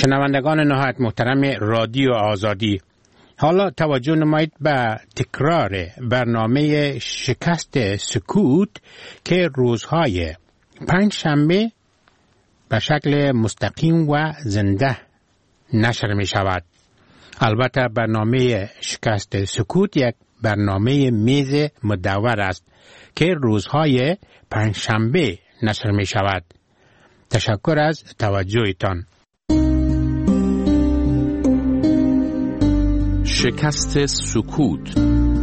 شنوندگان نهایت محترم رادیو آزادی، حالا توجه نمایید به تکرار برنامه شکست سکوت که روزهای پنجشنبه به شکل مستقیم و زنده نشر می شود. البته برنامه شکست سکوت یک برنامه میز مدور است که روزهای پنجشنبه نشر می شود. تشکر از توجهتان. شکست سکوت.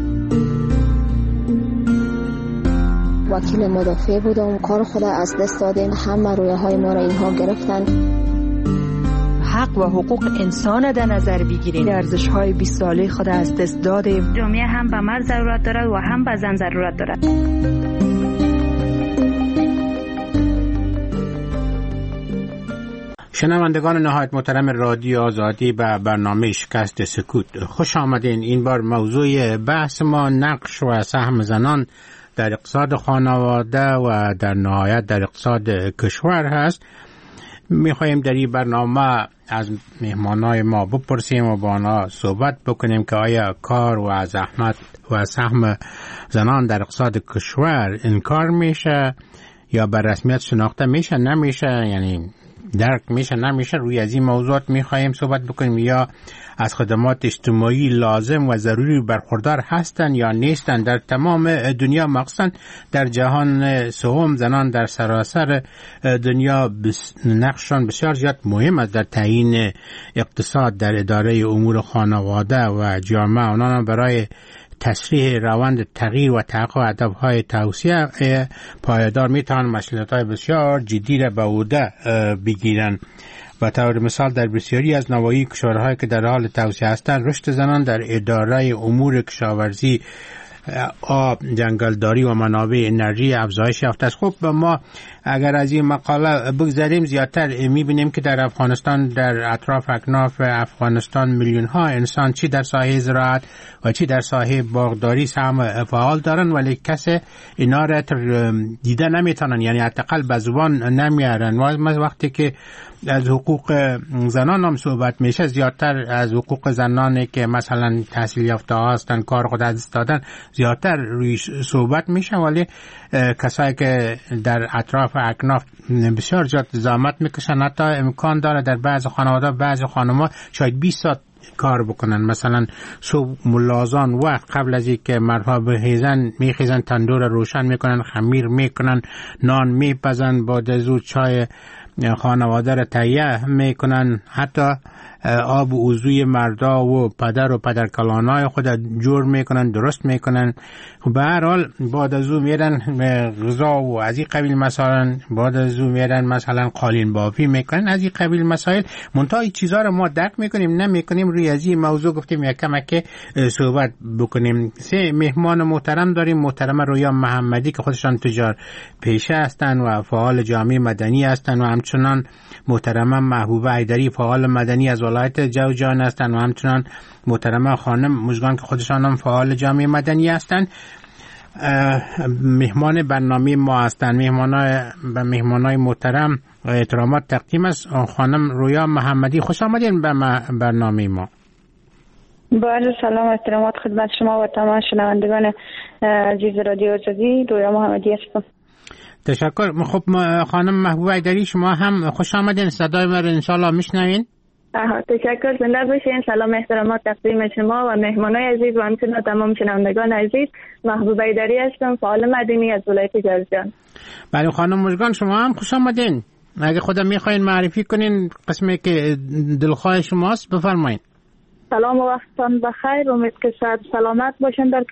وکیل مدافع بودم، کار خود از دست دادیم، همه رویاهای ما را اینها گرفتن. حق و حقوق انسان در نظر بگیریم، ارزش‌های 20 ساله خود از دست دادیم. جامعه هم به مرد ضرورت دارد و هم به زن ضرورت دارد. شنوندگان نهایت محترم رادیو آزادی به برنامه شکست سکوت خوش آمدین. این بار موضوع بحث ما نقش و سهم زنان در اقتصاد خانواده و در نهایت در اقتصاد کشور هست. میخواییم در این برنامه از مهمانای ما بپرسیم و با آنها صحبت بکنیم که آیا کار و زحمت و سهم زنان در اقتصاد کشور انکار میشه یا به رسمیت شناخته میشه نمیشه، یعنی درک میشه نمیشه. روی از این موضوعات میخواییم صحبت بکنیم. یا از خدمات اجتماعی لازم و ضروری برخوردار هستند یا نیستند. در تمام دنیا مخصوصا در جهان سوم زنان در سراسر دنیا نقششان بسیار زیاد مهم است در تعیین اقتصاد، در اداره امور خانواده و جامعه. آنان برای تسریع روند تغییر و تحقق هدف‌های توسعه پایدار میتوانند مسئولیت‌های بسیار جدی را به عهده بگیرند. و طور مثال در بسیاری از نواحی کشورهایی که در حال توسعه هستند، رشد زنان در اداره امور کشاورزی، آب، جنگلداری و منابع انرژی افزایش یافته است. خب ما اگر از این مقاله بگذریم زیادتر میبینیم که در افغانستان، در اطراف اکناف افغانستان میلیون ها انسان چی در ساحه زراعت و چی در ساحه باغداری سهم فعال دارن، ولی کسی اینا را دیده نمیتونن، یعنی حداقل به زبان نمیارن. وقتی که از حقوق زنان هم صحبت میشه، زیادتر از حقوق زنانی که مثلا تحصیل یافته هستن، کار خود از دست دادن، زیادتر روی صحبت میشه، ولی کسایی که در اطراف اکناف بسیار زیاد زحمت میکشن، حتی امکان داره در بعض خانواده بعض خانم‌ها شاید 20 ساعت کار بکنن. مثلا صبح ملازان وقت قبل از اینکه مردها میخیزن تندور روشن میکنن، خمیر میکنن، نان میپزن، بعد از اون چای خانواده را تهیه میکنن، حتی آب و وضوی مردا و پدر و پدرکلانای خود جور میکنن، درست میکنن. به هر حال بعد از اون میرن غذا و از این قبیل مسائل، بعد از اون میرن مثلا قالین بافی میکنن، از این قبیل مسائل. منتها این چیزا رو ما درک میکنیم نمیکنیم. روی از این موضوع گفتیم یک کمک صحبت بکنیم. 3 مهمان محترم داریم. محترم رویا محمدی که خودشان تجار پیشه هستند و فعال جامعه مدنی هستند، و همچنان محترمه محبوبه حیدری فعال مدنی از ولایت جوزجان هستند، و همچنان محترمه خانم مژگان که خودشان هم فعال جامعه مدنی هستند. مهمان برنامه ما هستند. مهمانای محترم و احترامات تقدیم است. خانم رویا محمدی، خوش آمدین به برنامه ما. بله، سلام، احترامات خدمت شما و تمام شنوندگان عزیز رادیو آزادی. رویا محمدی هستم. تشکر. خب خانم محبوبه حیدری، شما هم خوش آمدین. صدای ما رو انشالله میشنوین؟ تشکر، زنده باشین. سلام احترامات تقدیم شما و مهمانای عزیز و همچنین تمام شنوندگان عزیز. محبوبه حیدری هستم، فعال مدنی از ولایت جوزجان. بله خانم مژگان، شما هم خوش آمدین. اگه خودم میخواین معرفی کنین قسمی که دلخواه شماست بفرمایید. سلام و وقتتان بخیر. امید که صحت سلامت باشین در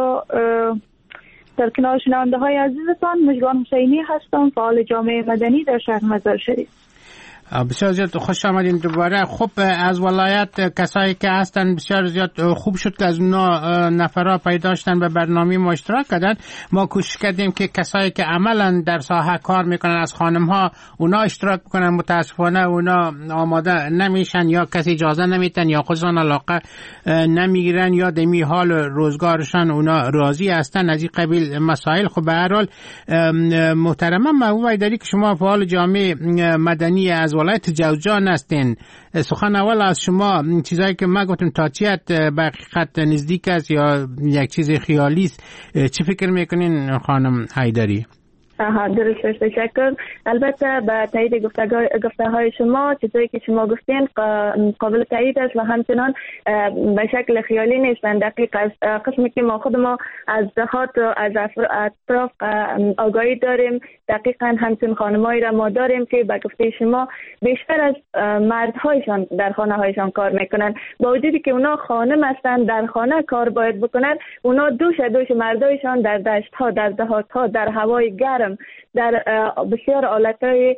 کنار شنونده های عزیزتان. مژگان حسینی هستم، فعال جامعه مدنی در شهر مزار شریف. بسیار زیاد خوش آمدین دوباره. خب از ولایت کسایی که هستن بسیار زیاد خوب شد که از اونا نفرها پیدا شدن به برنامه ما اشتراک کردن. ما کوشش کردیم که کسایی که عملا در ساحه کار میکنن از خانم ها اونا اشتراک کنن. متاسفانه اونا آماده نمیشن، یا کسی اجازه نمیتن، یا خودشان علاقه نمیگیرن، یا دمی حال روزگارشان اونا راضی هستن از این قبیل مسائل. خب به هر حال محترمه محبوبه حیدری که شما فعال جامعه مدنی از ولایت جوزجان هستین. سخن اول از شما، چیزایی که ما گفتم تا چیت به حقیقت نزدیک است یا یک چیز خیالی است، چی فکر میکنین خانم حیدری؟ درست، تشکر. البته به تایید گفته های شما، چیزایی که شما گفتین قابل تایید است و همچنان به شکل خیالی نیستن، دقیق است. قسمی که ما خود ما از دهات و از اطراف آگاهی داریم، دقیقا همچون خانمایی را ما داریم که به گفته شما بیشتر از مردهایشان در خانه هایشان کار میکنن، با وجودی که اونا خانم هستن، در خانه کار باید بکنن، اونا دوش مردایشان در دشت ها، در دهات ها، در هوای گرم، در بسیار حالتهای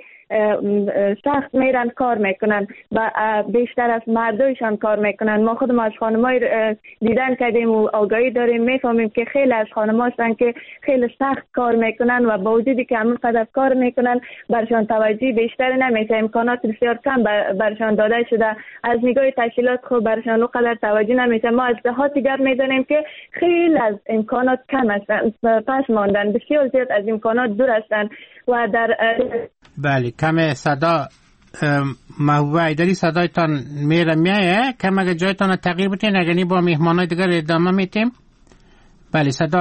سخت میرن کار میکنن و بیشتر از مردایشان کار میکنن. ما خودم از خانمای دیدن کردیم و آگاهی داریم، میفهمیم که خیلی از خانم‌ها هستن که خیلی سخت کار میکنن و با وجودی که همون قدر کار میکنن برشان توجه بیشتر نمیشه، امکانات بسیار کم برشان داده شده، از نگاه تشکیلات خوب برشان اون قدر توجه نمیشه. ما از دهات دیگر میدونیم که خیلی از امکانات کم هستن، پس ماندن، بسیار زیاد از امکانات دور هستن و در بله کم صدا محبوبه حیدری صدایتان میایه، کم اگه جایتان تغییر بتین اگه با مهمانای دیگر ادامه میتیم. بله صدا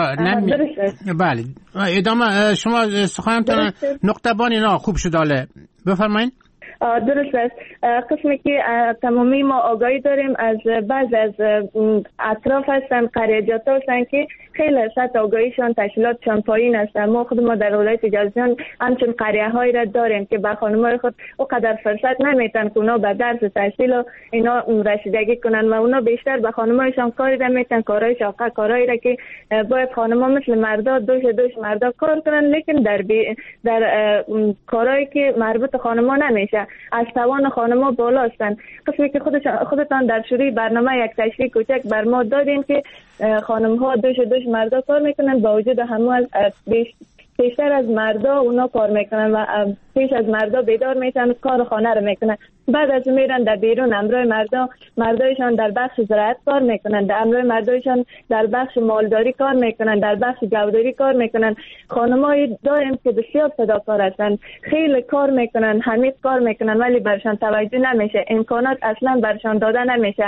بله ادامه شما سخنتان نقطه بانی خوب شد. حاله بفرمایید. درست است. قسمی که تمامی ما آگاهی داریم از بعض از اطراف هستن، قریجات هستن که خیلی سطح آگاهیشان تشکیلاتشان پایین هستن. ما خود ما در ولایت جوزجان همچون قریه هایی را داریم که با خانمای خود اونقدر فرصت نمیتن که اونا به درس تحصیل و اینا رسیدگی کنن و اونا بیشتر با خانمایشان کاری را میتن، کارهای شاقه، کارهایی را که باید خانما مثل مردا دوش مردا کار کنن، لیکن در کارهایی که مربوط خانما نمیشه، از توان خانما بالا هستن. قسمی که خودتان در شروع برنامه یک تشریح کوچک بر ما دادین که خانم ها دوش مردا کار میکنن، با وجود همه بیشتر از مردا اونا کار میکنن و پیش از مردا بیدار میشن، کار خانه رو میکنن. بعد از میرن در بیرون، امروی مردایشان در بخش زراعت کار میکنن، در امروی مردایشان در بخش مالداری کار میکنن، در بخش گوداری کار میکنن. خانمایی داریم که بسیار فداکار هستن، خیلی کار میکنن، حمیق کار میکنن، ولی برشان توجه نمیشه، امکانات اصلا برشان داده نمیشه،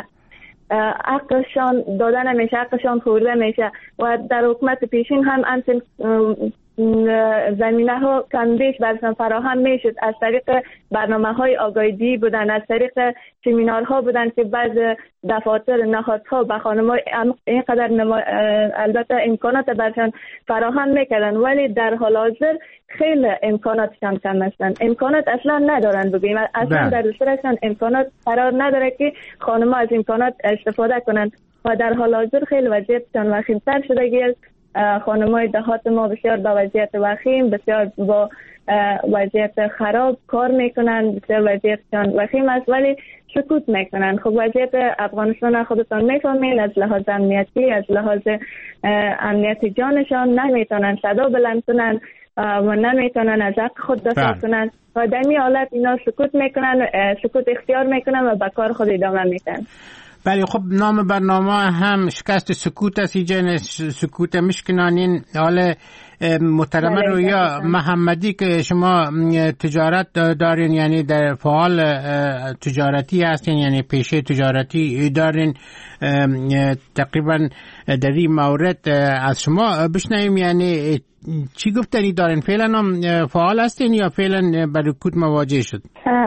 حقشان داده نمیشه، حقشان خورده میشه و در حکومت پیشین هم همچنین زمینه ها کم بیش برشان فراهم میشد. از طریق برنامه های آگاهی بودن، از طریق سمینارها بودن که بعض دفاتر نهادها به خانم‌ها اینقدر البته امکانات برشان فراهم میکردن، ولی در حال حاضر خیلی امکاناتشان کم هستن، امکانات اصلا ندارن، بگیم اصلا در دسترشان امکانات قرار نداره که خانم‌ها از امکانات استفاده کنن و در حال حاضر خیلی وضعیتشان وخیم‌تر شده است. خانم‌های دهات ما بسیار با وضعیت وخیم، بسیار با وضعیت خراب کار میکنن، بسیار وضعیتشان وخیم است ولی سکوت میکنن. خب وضعیت افغانستان خودتان میفهمین، از لحاظ امنیتی، از لحاظ امنیت جانشان نمیتونن صدا بلند کنن و نمیتونن از حق خود دفاع کنن و در این حالت اینا سکوت میکنن، سکوت اختیار میکنن و به کار خود ادامه میدن. بله خب نام برنامه هم شکست سکوت است، اینجا سکوت مشکنانین. حالا محترمه رویا محمدی که شما تجارت دارین، یعنی در فعال تجارتی هستین، یعنی پیشه تجارتی دارین، تقریبا در این مورد از شما بشنویم، یعنی چی گفتنی دارین؟ فعلا هم فعال هستین یا فعلا با رکود مواجه شد؟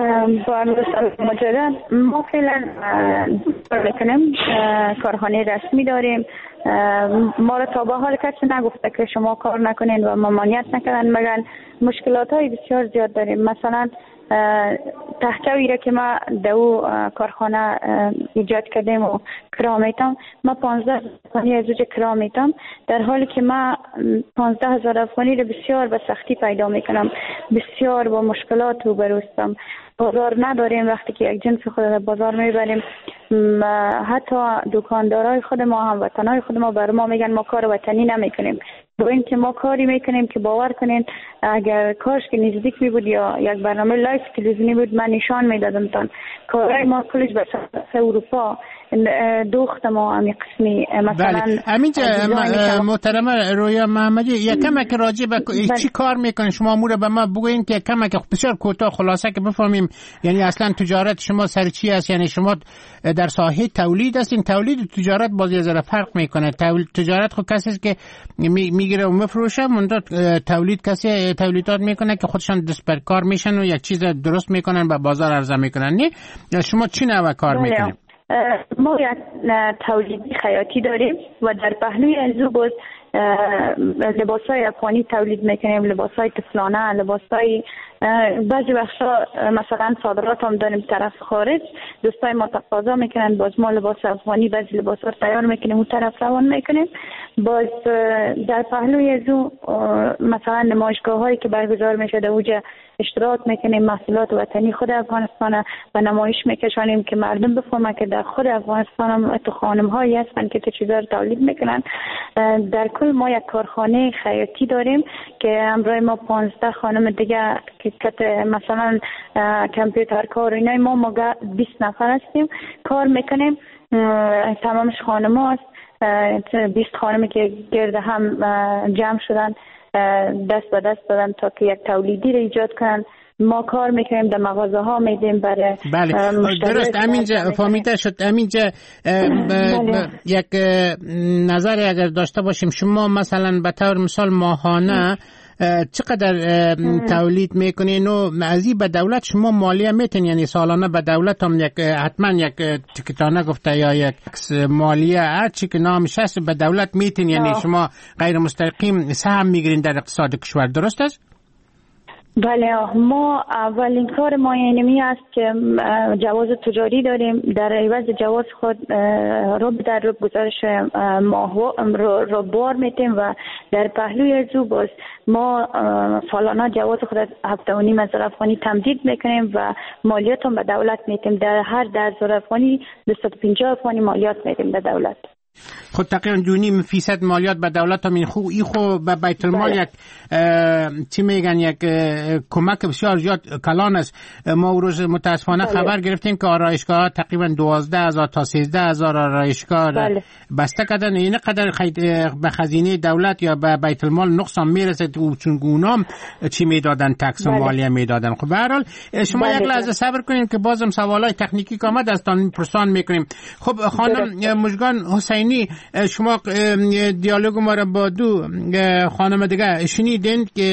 ما فعلا کار میکنیم، کارخانه رسمی داریم. ما را تا به حال کسی نگفته که شما کار نکنین و ممانعت نکنن، مگر مشکلات های بسیار زیاد داریم. مثلا تحتوی را که ما دو کارخانه ایجاد کردیم و کرا میتم، ما 15 افغانی از اوج کرا میتم، در حالی که ما 15,000 افغانی را بسیار به سختی پیدا میکنم، بسیار با مشکلات روبروستم. بازار نداریم، وقتی که یک جنس خود را بازار میبریم، حتی دکاندارای خود ما، هموطنای خود ما بر ما میگن ما کار وطنی نمیکنیم، با اینکه ما کاری میکنیم که باور کنین اگر کارش که نزدیک می بود یا یک برنامه لایف تلویزیونی بود من نشان میدادم تان کارهای ما کلش به اروپا دوخت ما همین قسمی مثلا همینجا محترمه رویا محمدی یکم که راجع به چی کار میکنین شما امور به ما بگوین که کم که بسیار کوتاه خلاصه که بفهمیم. یعنی اصلا تجارت شما سر چی است؟ یعنی شما در ساحه تولید هستین. تولید و تجارت باز یه ذره فرق میکنه. تجارت خود کسی است که میگیره و میفروشه، منتها تولید کسی تولیدات میکنه که خودشان دست بر کار میشن و یک چیز درست میکنن و بازار عرضه میکنن. نه شما چی نوع کار میکنین؟ ما یک تولیدی خیاطی داریم و در پهلوی ازو باز لباسای افغانی تولید میکنیم، لباسای طفلانه، لباسای بعضی وقتا مثلا صادرات هم داریم طرف خارج، دوستای ما تقاضا میکنن باز ما لباس افغانی بعضی لباسا تیار میکنیم اون طرف روان میکنیم. باز در پهلوی ازو مثلا نمایشگاه هایی که برگزار میشه در اوجه اشتراک میکنیم، محصولات وطنی خود افغانستان و نمایش میکشانیم که مردم بفهمن که در خود افغانستان هم تو خانم هایی هستن که تو چیزا رو تولید میکنن. در کل ما یک کارخانه خیاطی داریم که همراه ما 15 خانم دیگه که مثلا کامپیوتر کار اینای ما 20 نفر هستیم کار میکنیم. تمامش خانم هاست، 20 خانمی که گرد هم جمع شدن دست به دست دادن تا که یک تولیدی رو ایجاد کنن. ما کار میکنیم در مغازه ها میدیم برای بله درست. همینجا فهمیده شد. همینجا یک نظری اگر داشته باشیم، شما مثلا به طور مثال ماهانه چقدر تولید میکنین و از به دولت شما مالیه میتین؟ یعنی سالانه به دولت هم حتما یک تکتانه گفته یا یک مالیه هر چی که نامش هست به دولت میتین؟ یعنی شما غیر مستقیم سهم میگیرین در اقتصاد کشور، درست است؟ بله ما اولین کار ما اینمی است که جواز تجاری داریم. در عوض جواز خود رب در رب گزارش رو بار میتیم و در پهلوی ازو باز ما سالانه جواز خود 7.5 افغانی تمدید میکنیم و مالیات هم به دولت میتیم. در هر 10,000 افغانی 250 افغانی مالیات میتیم به دولت. خود تقریبا 2.5% مالیات به دولت هم این خو به بیت المال یک چی میگن یک کمک بسیار زیاد کلان است. ما روز متاسفانه خبر گرفتیم که آرایشگاه تقریبا 12,000 تا 13,000 آرایشگاه بسته کردن. این قدر به خزینه دولت یا به بیت المال نقصان میرسه چون اونام چی میدادن تکس و مالیه میدادن. خب به هر حال شما یک لحظه صبر کنین که بازم سوالای تکنیکی که آمد از تان پرسان میکنیم. خب خانم مژگان حسینی، شما دیالوگ ما را با دو خانم دیگه شنیدین که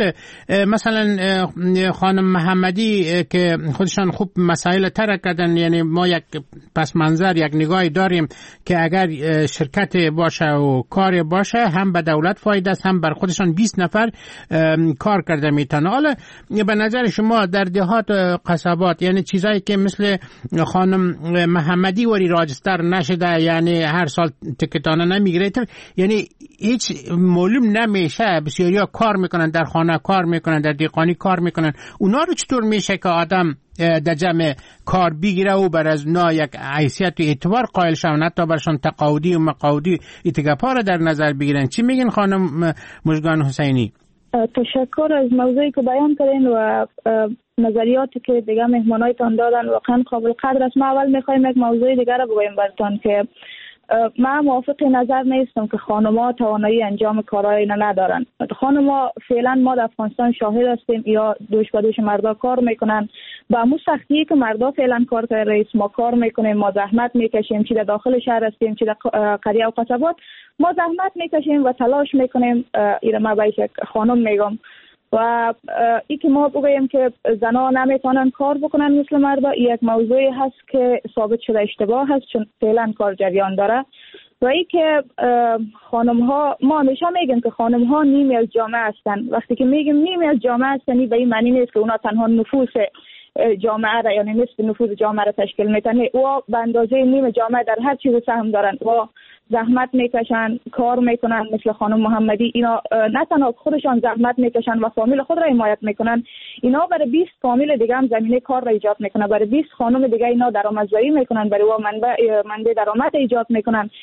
مثلا خانم محمدی که خودشان خوب مسائل طرح کردن. یعنی ما یک پس منظر یک نگاهی داریم که اگر شرکت باشه و کار باشه هم به دولت فایده است هم بر خودشان 20 نفر کار کرده میتونه. حالا به نظر شما در دهات قصبات یعنی چیزایی که مثل خانم محمدی وری راجستر نشده، یعنی هر سال تکتانه نمیگیره، یعنی هیچ معلوم نمیشه، بسیاریا کار میکنن در خانه کار میکنن در دیقانی کار میکنن، اونا رو چطور میشه که آدم در جمع کار بگیره و بر از اونا یک حیثیت و اعتبار قائل شون، حتی برشان تقاعدی و مقاعدی اتگاپا رو در نظر بگیرن؟ چی میگین خانم مژگان حسینی؟ تشکر از موضوعی که بیان کردین و نظریاتی که دیگه مهمانایتان دادن واقعا قابل قدر است. ما اول میخوایم یک موضوع دیگر رو بگویم براتون که من موافق نظر نیستم که خانم‌ها توانایی انجام کارهای اینا ندارن. خانم‌ها فعلا ما در افغانستان شاهد هستیم یا دوش به دوش مردا کار میکنن. با همون سختیه که مردا فعلا کار کرده رئیس ما کار میکنیم، ما زحمت میکشیم، چی در داخل شهر هستیم چی در قریه و قصبات ما زحمت میکشیم و تلاش میکنیم. اینا ما باید یک خانم میگم و ای که ما بگوییم که زنها نمیتونن کار بکنن مثل مردا، یک موضوعی هست که ثابت شده اشتباه هست چون فعلا کار جریان داره. و ای که خانم ها، ما همیشه میگیم که خانم ها نیمی از جامعه هستن. وقتی که میگیم نیمی از جامعه هستن به این معنی نیست که اونا تنها نفوس جامعه را یعنی نصف نفوذ جامعه را تشکیل میتن. او به اندازه نیم جامعه در هر چیز سهم دارن و زحمت میکشن، کار میکنن. مثل خانم محمدی اینا نه تنها خودشان زحمت میکشن و فامیل خود را حمایت میکنن، اینا برای 20 فامیل دیگه هم زمینه کار را ایجاد میکنن، برای 20 خانم دیگه اینا درآمدزایی میکنن، برای او منبع درآمد ایجاد میکنن.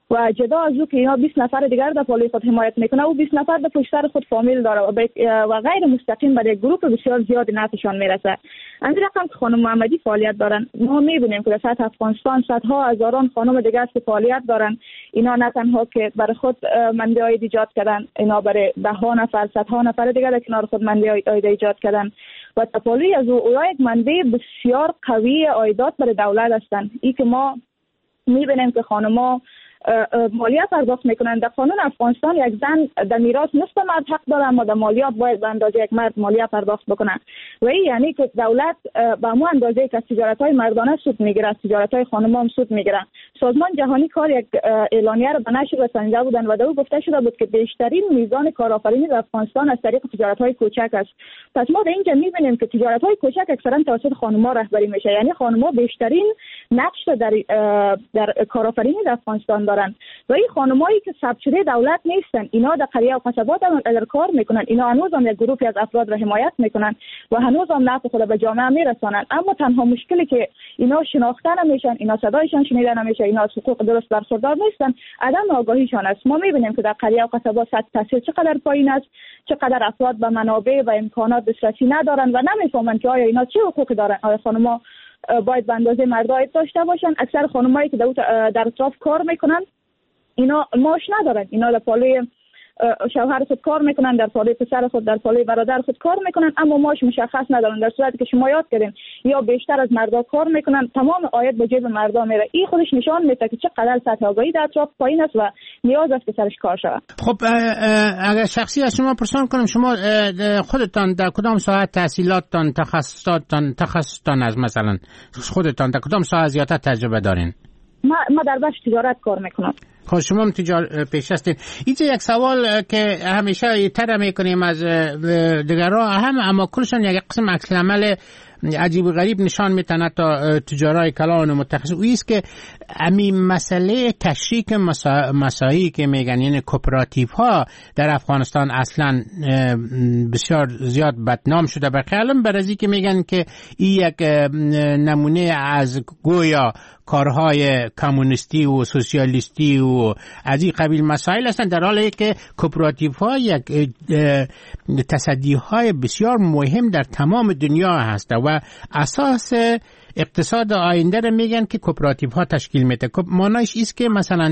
و جدا از او که اینا 20 نفر دیگر در پالوی خود حمایت میکنه او 20 نفر در پشت سر خود فامیل داره و غیر مستقیم برای گروه بسیار زیادی نفعشان میرسه. از این رقم که خانم محمدی فعالیت دارن ما میبینیم که در سطح افغانستان صدها هزاران خانم دیگر که فعالیت دارن. اینا نه تنها که برای خود منبع عاید ایجاد کردن، اینا برای ده ها نفر صدها نفر دیگر در کنار خود منبع عاید ایجاد کردن و تپالوی از او یک منبع بسیار قوی عایدات برای دولت هستند. این که ما میبینیم که خانم‌ها مالیات پرداخت میکنن. در قانون افغانستان یک زن در میراث نصف مرد حق داره، اما در مالیات باید به اندازه یک مرد مالیات پرداخت بکنه و این یعنی که دولت به همون اندازه که از تجارت‌های مردانه سود میگیره از تجارت‌های خانم‌ها هم سود میگیره. سازمان جهانی کار یک اعلامیه را به نشر رسانیده بودن و در او گفته شده بود که بیشترین میزان کارآفرینی در افغانستان از طریق تجارت‌های کوچک است. پس ما در اینجا می‌بینیم که تجارت‌های کوچک اکثرا توسط خانم‌ها رهبری میشه، یعنی خانم‌ها بیشترین نقش در کارآفرینی در افغانستان دارن و این خانمایی که ثبت شده دولت نیستن، اینا در قریه و قصبات هم اگر کار میکنن، اینا هنوز هم یک گروهی از افراد را حمایت میکنن و هنوز هم نفع خود به جامعه میرسانن. اما تنها مشکلی که اینا شناخته نمیشن، اینا صدایشان شنیده نمیشه، اینا از حقوق درست برخوردار نیستن، عدم آگاهیشان است. ما میبینیم که در قریه و قصبات سطح تحصیل چقدر پایین است، چقدر افراد به منابع و امکانات دسترسی ندارن و نمیفهمن که آیا اینا چه حقوقی دارن، آیا خانم‌ها باید به اندازه مرد عاید داشته باشن. اکثر خانمایی که در اطراف کار میکنن اینا معاش ندارن، اینا در پالوی شوهر خود کار میکنن، در پالوی پسر خود، در پالوی برادر خود کار میکنن، اما معاش مشخص ندارن. در صورتی که شما یاد کردین یا بیشتر از مردا کار میکنن، تمام عاید به جیب مردا میره. این خودش نشان میده که چقدر سطح آگاهی در اطراف پایین است و نیاز است که سرش کار شود. خب اگر شخصی از شما پرسان کنم، شما خودتان در کدام ساحه تحصیلاتتان، تخصصتان از مثلا خودتان در کدام ساحه زیادتر تجربه دارین؟ ما در بخش تجارت کار میکنم. خب شما هم پیش هستین. اینجا یک سوال که همیشه تر میکنیم از دیگرها اما کلشان یک قسم عکس العمل عجیب و غریب نشان میتونه تا تجارای کلان و متخصص. او است که امی مسئله تشریک مساعی که میگن، یعنی کوپراتیو ها در افغانستان اصلا بسیار زیاد بدنام شده. بخیالم برازی که میگن که این یک نمونه از گویا کارهای کمونیستی و سوسیالیستی و از این قبیل مسائل هستند، در حالی که کوپراتیو ها یک تصدی های بسیار مهم در تمام دنیا هست و اساس اقتصاد آینده رو میگن که کوپراتیو ها تشکیل میده. معنیش است که مثلا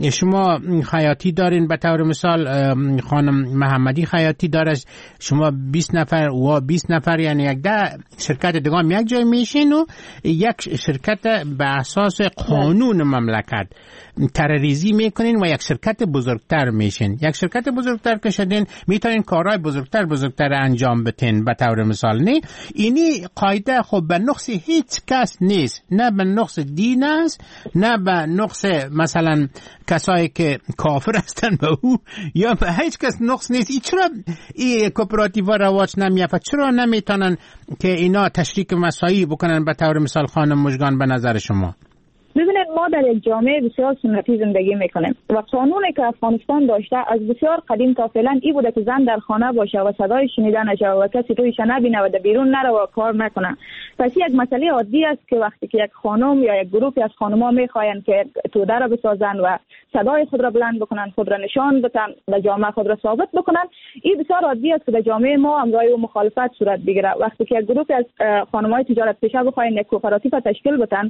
شما خیاطی دارین، به طور مثال خانم محمدی خیاطی داره، شما 20 نفر و 20 نفر، یعنی یک ده شرکت دیگه هم یک جای میشین و یک شرکت به اساس قانون مملکت ترریزی میکنین و یک شرکت بزرگتر میشین. یک شرکت بزرگتر که شدین میتونین کارهای بزرگتر انجام بدین. به طور مثال نه اینی قاعده خب به نقص هیچ کس نیست، نه به نقص دین است، نه به نقص مثلا کسایی که کافر هستن به او، یا به هیچ کس نقص نیست. چرا این کوپراتیو رواج نمیافت؟ چرا نمیتونن که اینا تشریک مساعی بکنن به طور مثال خانم مژگان به نظر شما؟ ببینید ما در یک جامعه بسیار سنتی زندگی میکنیم و قانونی که افغانستان داشته از بسیار قدیم تا فعلا این بوده که زن در خانه باشه و صدای شنیده نشه و کسی رویش نبینه و در بیرون نره و کار نکنه. پس یک مسئله عادی است که وقتی که یک خانم یا یک گروهی از خانم‌ها میخواین که توده را بسازن و صدای خود را بلند بکنن، خود را نشان بدن، در جامعه خود را ثابت بکنن، این بسیار عادی است که در جامعه ما هم رای و مخالفت صورت بگیره. وقتی که یک گروهی از خانم‌های تجارت پیشه بخواین یک کوپراتیو تشکیل بدن،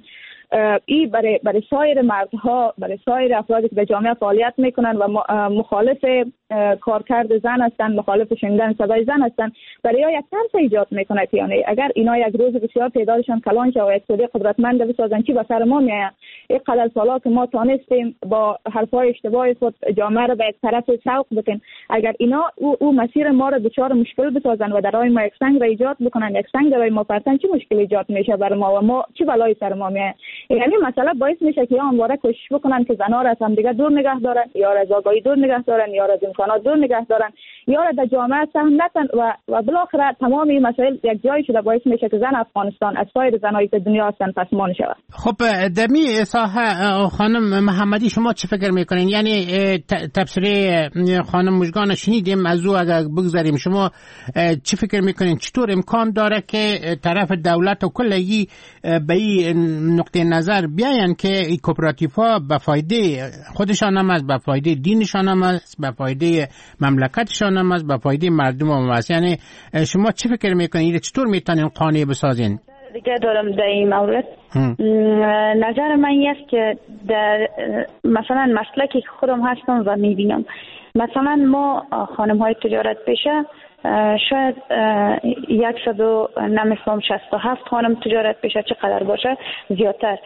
این برای سایر مردها، برای سایر افرادی که در جامعه فعالیت میکنن و مخالف کارکرد زن هستن، مخالف شنیدن صدای زن هستن، برای یک ترس ایجاد میکنه که یعنی اگر اینا یک روز بسیار تعدادشان کلان شه و یک سوده قدرتمند بسازن چی به سر ما میاد؟ این قدر سالا که ما تانستیم با حرفای اشتباه خود جامعه رو به یک طرف سوق بکنن، اگر اینا او مسیر ما رو دچار مشکل بسازن و در راه ما یک سنگ را ایجاد بکنن، یک سنگ برای ما پرتن، چی مشکل ایجاد میشه برای ما و ما چی بلایی سر ما میاد؟ یعنی مثلا باعث میشه که همواره کوشش بکنن که زنا را از هم دیگه دور نگه دارن، یا از آگاهی دور نگه دارن، یا از امکانات دور نگه دارن. یا در جامعه سهم نتن و بالاخره تمام این مسائل یک جایی شده باعث میشه که زن افغانستان از سایر زنایی که دنیا هستن پسماند شود. خب دمی ساحه خانم محمدی شما چه فکر میکنین؟ یعنی تبصره خانم مژگان شنیدیم، از او اگر بگذاریم شما چه فکر میکنین؟ چطور امکان داره که طرف دولت و کلگی به این نقطه نظر بیاین که این کوپراتیف‌ها به فایده خودشان هم است، به فایده دینشان هم است، به فایده مملکتشان هم است، به فایده مردم هم است؟ یعنی شما چه فکر میکنین؟ چطور میتونین قانع بسازین؟ دیگه دارم در این مورد نظر من است که در مثلا مسلکی که خودم هستم و میبینم، مثلا ما خانم های تجارت پیشه شاید 167 خانم تجارت پیشه چقدر باشه زیادتر،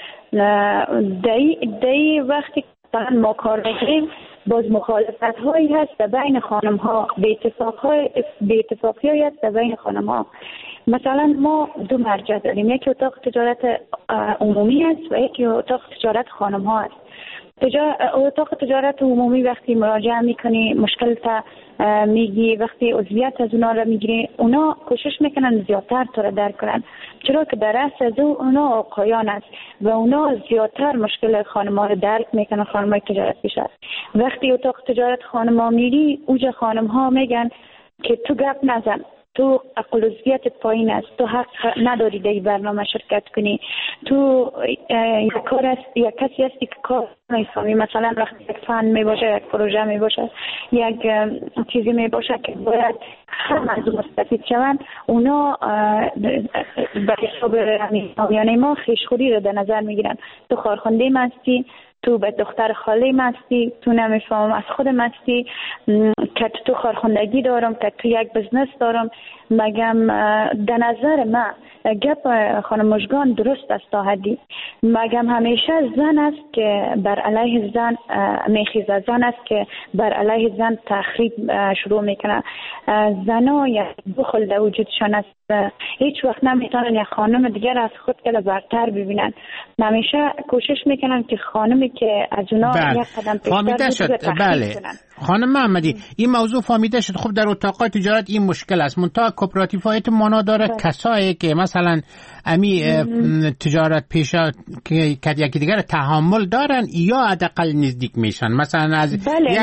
در وقتی مثلا ما کار میکنیم باز مخالفت هایی هست بین خانم ها، به اتفاقی هست بین خانم ها. مثلا ما دو مرجع داریم، یکی اتاق تجارت عمومی است و یکی اتاق تجارت خانم ها است. اتاق تجارت عمومی وقتی مراجعه میکنی مشکل تا میگی، وقتی عضویت از اونا را میگیری، اونا کوشش میکنن زیادتر تو را درک کنن، چرا که در اصل از اونا آقایان است و اونا زیادتر مشکل خانم‌ها را درک میکنن. خانم‌های تجارت پیشه وقتی اتاق تجارت خانم‌ها میری، اوجا خانم‌ها میگن که تو گپ نزن، تو عقل و عضویتت پایین است، تو حق نداری در این برنامه شرکت کنی، تو یک کسی هستی که کار میفهمی. مثلا وقتی یک فن می باشه، یک پروژه می باشه، یک چیزی می باشه که باید همه از مستفید شوند، اونا به حساب یعنی ما خویشخوری رو در نظر می گیرن. تو کارخونده مستی، تو به دختر خاله مستی، تو نمیفهمم از خود مستی که تو کارخوندگی دارم، که تو یک بزنس دارم. مگم در نظر من گپ خانم مژگان درست است تا حدی. مگم همیشه زن است که بر علیه زن میخیزه، زن است که بر علیه زن تخریب شروع میکنه. زنا یک بخل در وجودشان است، هیچ وقت نمیتونن یک خانم دیگر از خود که برتر ببینن. همیشه کوشش میکنن که خانمی که از اونا یک قدم پیشتر بود تخریب کنن. خانم محمدی این موضوع فهمیده شد. خب در اتاقای تجارت این مشکل است، منتها کوپراتیف‌های مانا داره کسایی که مثلا امی تجارت پیشه که یکی دیگر تحمل دارن یا حداقل نزدیک میشن. مثلا از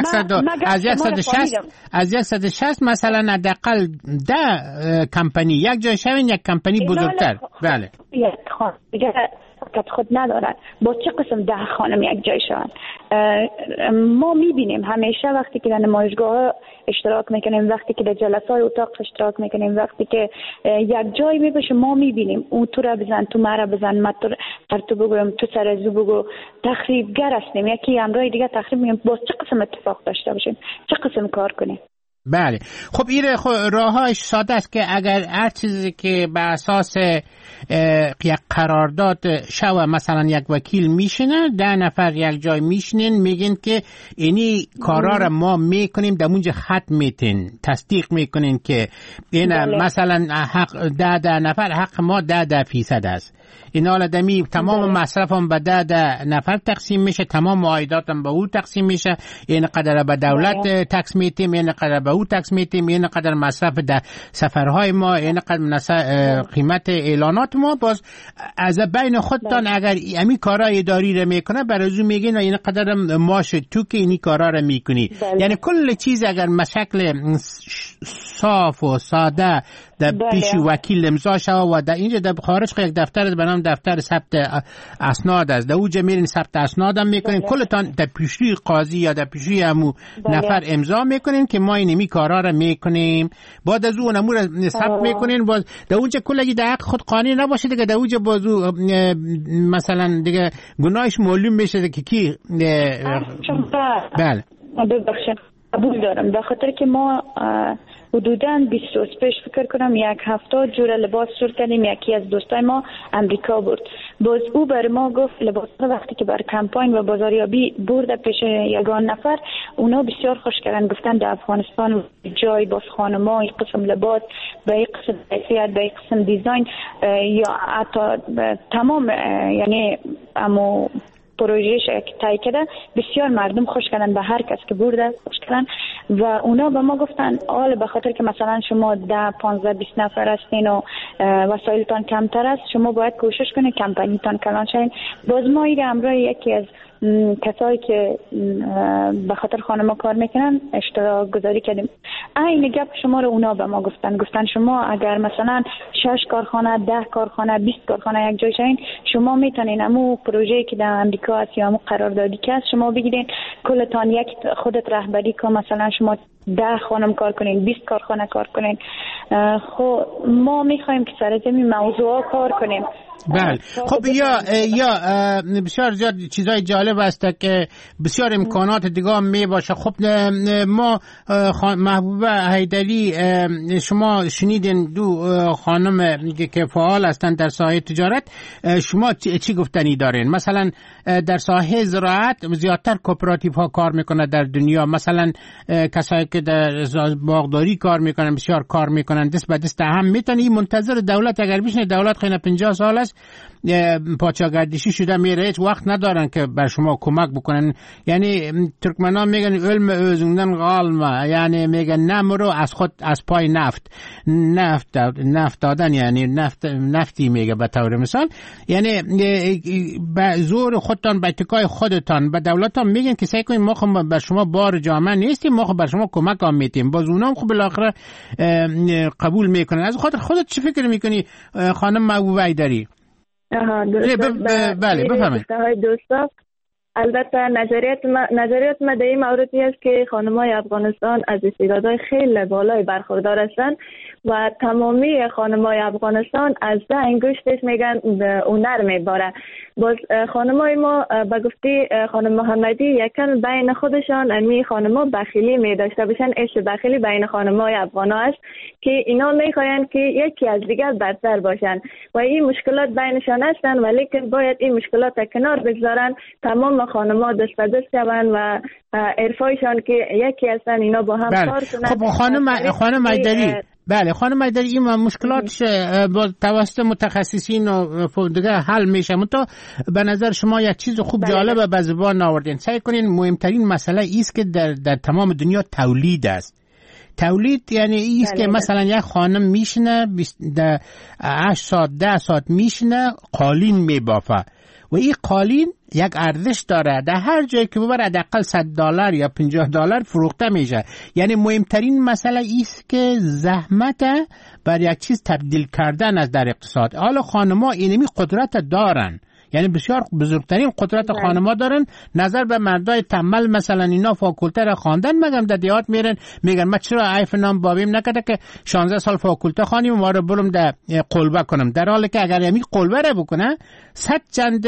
160 مثلا حداقل 10 کمپانی یک جای شوین، یک کمپانی بزرگتر. بله خود ندارن با چه قسم 10 خانم یک جای شوند. ما میبینیم همیشه وقتی که در نمایشگاه اشتراک میکنیم، وقتی که در جلسات اتاق اشتراک میکنیم، وقتی که یک جای میبشه ما میبینیم اون تو را بزن، تو مرا بزن، من تو بگویم، تو سر از بگو. تخریبگر هستیم، یکی امرای دیگه تخریب میگیم. با چه قسم اتفاق داشته باشیم، چه قسم کار کنیم. بله خب این راهش ساده است که اگر هر چیزی که به اساس یک قرارداد شوه، مثلا یک وکیل میشنه، 10 نفر یک جای میشنین، میگن که اینی کارا را ما میکنیم، در اونجا خط میتین، تصدیق میکنین که این مثلا حق 10 نفر حق ما 10% است. این حالا دمی تمام مصرف هم به 10 نفر تقسیم میشه، تمام عایدات هم به او تقسیم میشه. این قدر به دولت تکس میتیم، این قدر به او تکس میتیم، این قدر مصرف در سفرهای ما، این قدر قیمت اعلانات ما. باز از بین خودتان اگر امی کارا اداری رو میکنه برازو میگین این قدر ماش تو که اینی کارا رو میکنی. یعنی کل چیز اگر مشکل صاف و ساده در پیش وکیل امضا شود و در اینجا در خارج یک دفتر به نام دفتر ثبت اسناد است، در اونجا میرین ثبت اسناد هم میکنین، کلتان در پیشروی قاضی یا در پیشروی همو نفر امضا میکنین که ما اینمی کارا رو میکنیم. بعد از اون امور ثبت میکنین، باز در اونجا کلگی در حق خود قانع نباشه دیگه، در اونجا بازو مثلا دیگه گناهش معلوم بشه که کی بله ببخشید قبول دارم. به خاطر که ما حدوداً 20 روز پیش فکر کنم 1 هفته جور لباس شروع کردیم. یکی از دوستای ما امریکا بود، باز او بر ما گفت لباس وقتی که بر کمپاین و بازاریابی برده پیش یگان نفر، اونا بسیار خوش کردن، گفتن در افغانستان جای باز خانم‌ها این قسم لباس به این قسم کیفیت، به این قسم دیزاین یا حتی تمام یعنی امو پروژهش که تای کرده بسیار مردم خوش کردن، به هر کس که برده خوش کردن و اونا به ما گفتن حالا به خاطر که مثلا شما 10 15 20 نفر هستین و وسایلتان کمتر است، شما باید کوشش کنید کمپانیتان کلان شین. باز ما ایره همراه یکی از کسایی که به خاطر خانم کار میکنن اشتراک گذاری کردیم. این گپ شما رو اونا به ما گفتن شما اگر مثلا 6 کارخانه 10 کارخانه 20 کارخانه یک جای شین، شما میتونین امو پروژه‌ای که در امریکا هست یا امو قراردادی که هست شما بگیرین کلتان یک خودت رهبری که مثلا شما 10 خانم کار کنین 20 کارخانه کار کنین. خب ما میخوایم که سر زمین موضوع کار کنیم. بله خب یا بسیار زیاد چیزای جالب است که بسیار امکانات دیگه می باشه. خب ما محبوبه حیدری شما شنیدین دو خانم که فعال هستند در ساحه تجارت، شما چی گفتنی دارین؟ مثلا در ساحه زراعت زیادتر کوپراتیو ها کار میکنه در دنیا، مثلا کسایی که در باغداری کار میکنن بسیار کار میکنن، دست به دست هم میتونی منتظر دولت اگر بشینه دولت خیلی 50 سال است پاچاگردشی شده میره هیچ وقت ندارن که بر شما کمک بکنن. یعنی ترکمنان میگن علم özünden qalma، یعنی میگن نمرو از خود از پای نفت دادن، یعنی نفتی میگه به طور مثال، یعنی به زور خودتان به اتکای خودتان به دولتان میگن که سعی کنید ما خب بر شما بار جامعه نیستیم، ما خب بر شما کمک هم میتیم. باز اونام خب بالاخره قبول میکنن. از خاطر خودت چی فکر میکنی خانم محبوبه حیدری؟ بله بفرمایید. دوستا البته نظریات ما در این موردی است که خانم‌های افغانستان از استعدادهای خیلی بالای برخوردار هستند و تمامی خانم‌های افغانستان از ده انگشتش میگن هنر میباره. باز خانم‌های ما به گفته خانم محمدی یکن بین خودشان امی خانم‌ها بخیلی می داشته باشن، عشق بخیلی بین خانم‌های افغان‌ها است که اینا میخواین که یکی از دیگر برتر باشن و این مشکلات بینشان هستن، ولی که باید این مشکلات کنار بگذارن، تمام خانم‌ها دست به دست شوند و عرفایشان که یکی هستن اینا با هم کار کنن. خب خانم حیدری، بله خانم حیدری این مشکلاتش با توسط متخصصین و دیگه حل میشه. منتها به نظر شما یک چیز خوب جالبه به زبان آوردین. سعی کنین مهمترین مسئله ایست که در تمام دنیا تولید است. تولید یعنی ایست که مثلا یک خانم میشنه 8 ساعت 10 ساعت میشنه قالین میبافه و این قالین یک ارزش داره، در هر جایی که ببره حداقل $100 یا $50 فروخته میشه. یعنی مهمترین مسئله ایست که زحمت بر یک چیز تبدیل کردن از در اقتصاد. حالا خانم‌ها اینمی قدرت دارن، یعنی بسیار بزرگترین قدرت خانم‌ها دارن نظر به مردای تنبل. مثلا اینا فاکولته را خواندن مگم در دیهات میرن میگن ما چرا عیف نام بابیم نکرده که 16 سال فاکولته خوانیم ما رو برم در قلبه کنم، در حالی که اگر یمی قلبه را بکنه 100 چند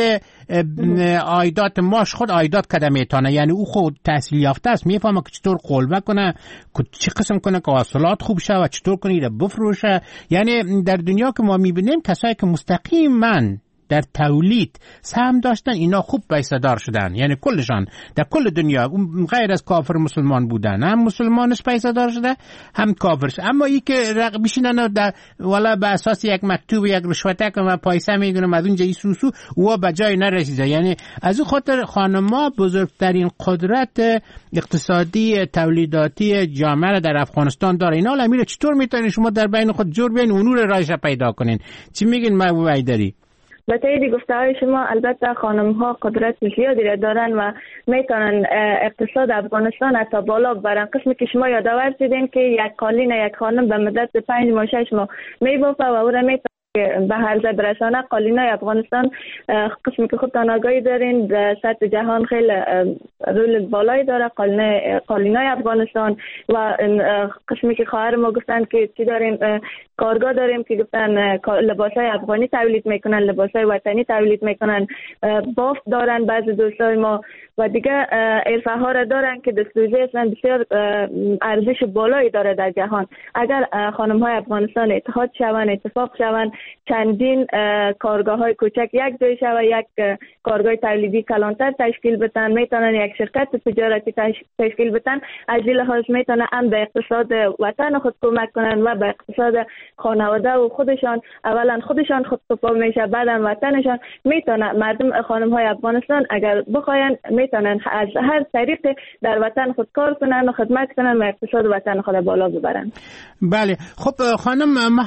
عایدات ماش خود عایدات کده میتونه. یعنی او خود تحصیل یافته است، میفهمه که چطور قلبه کنه، چه قسم کنه که حاصلات خوب شه و چطور کنه ایره بفروشه. یعنی در دنیا که ما میبینیم کسایی که مستقیما در تولید سهم داشتن اینا خوب پیسه‌دار شدن، یعنی کلشان در کل دنیا غیر از کافر مسلمان بودن، هم مسلمانش پیسه‌دار شده هم کافرش. اما ای که بشینن در والا به اساس یک مکتوب یک رشوتک و پیسه میگیرن از اونجا ایسوسو و به جای نرسیده. یعنی از اون خاطر خانم‌ها بزرگترین قدرت اقتصادی تولیداتی جامعه در افغانستان داره. اینا حالا میره چطور میتونین شما در بین خود جور بین اونور رایش پیدا کنین؟ چی میگین محبوبه حیدری؟ به تایید گفته‌های شما البته خانم‌ها قدرت زیادی را دارن و میتونن اقتصاد افغانستان حتی بالا ببرن. قسمی که شما یادآور شدین که یک قالین یک خانم به مدت 5 ماه 6 ماه میبافه و او را به هر جا برسانه. قالینای افغانستان قسمی که خودتان آگاهی دارین در سطح جهان خیلی رول بالایی داره قالینای افغانستان و قسمی که خواهر ما گفتن که چی داریم کارگاه داریم که گفتن لباسای افغانی تولید میکنن، لباسای وطنی تولید میکنن، بافت دارن بعض دوستای ما و دیگه عرفه ها را دارن که دستوزی هستن بسیار ارزش بالایی داره در جهان. اگر خانم های افغانستان اتحاد شوند اتفاق شوند چندین کارگاه های کوچک یک جای شود، یک کارگاه تولیدی کلانتر تشکیل بتن، میتونن یک شرکت تجارتی تشکیل بتن. از این لحاظ میتونن هم به اقتصاد وطن خود کمک کنن و به اقتصاد خانواده و خودشان. اولا خودشان خود سپاه میشه، بعدم وطنشان. میتونن مردم خانم های افغانستان اگر بخواین میتونن از هر طریق در وطن خود کار کنن و خدمت کنن و اقتصاد وطن خود بالا ببرن. بله. خب خانم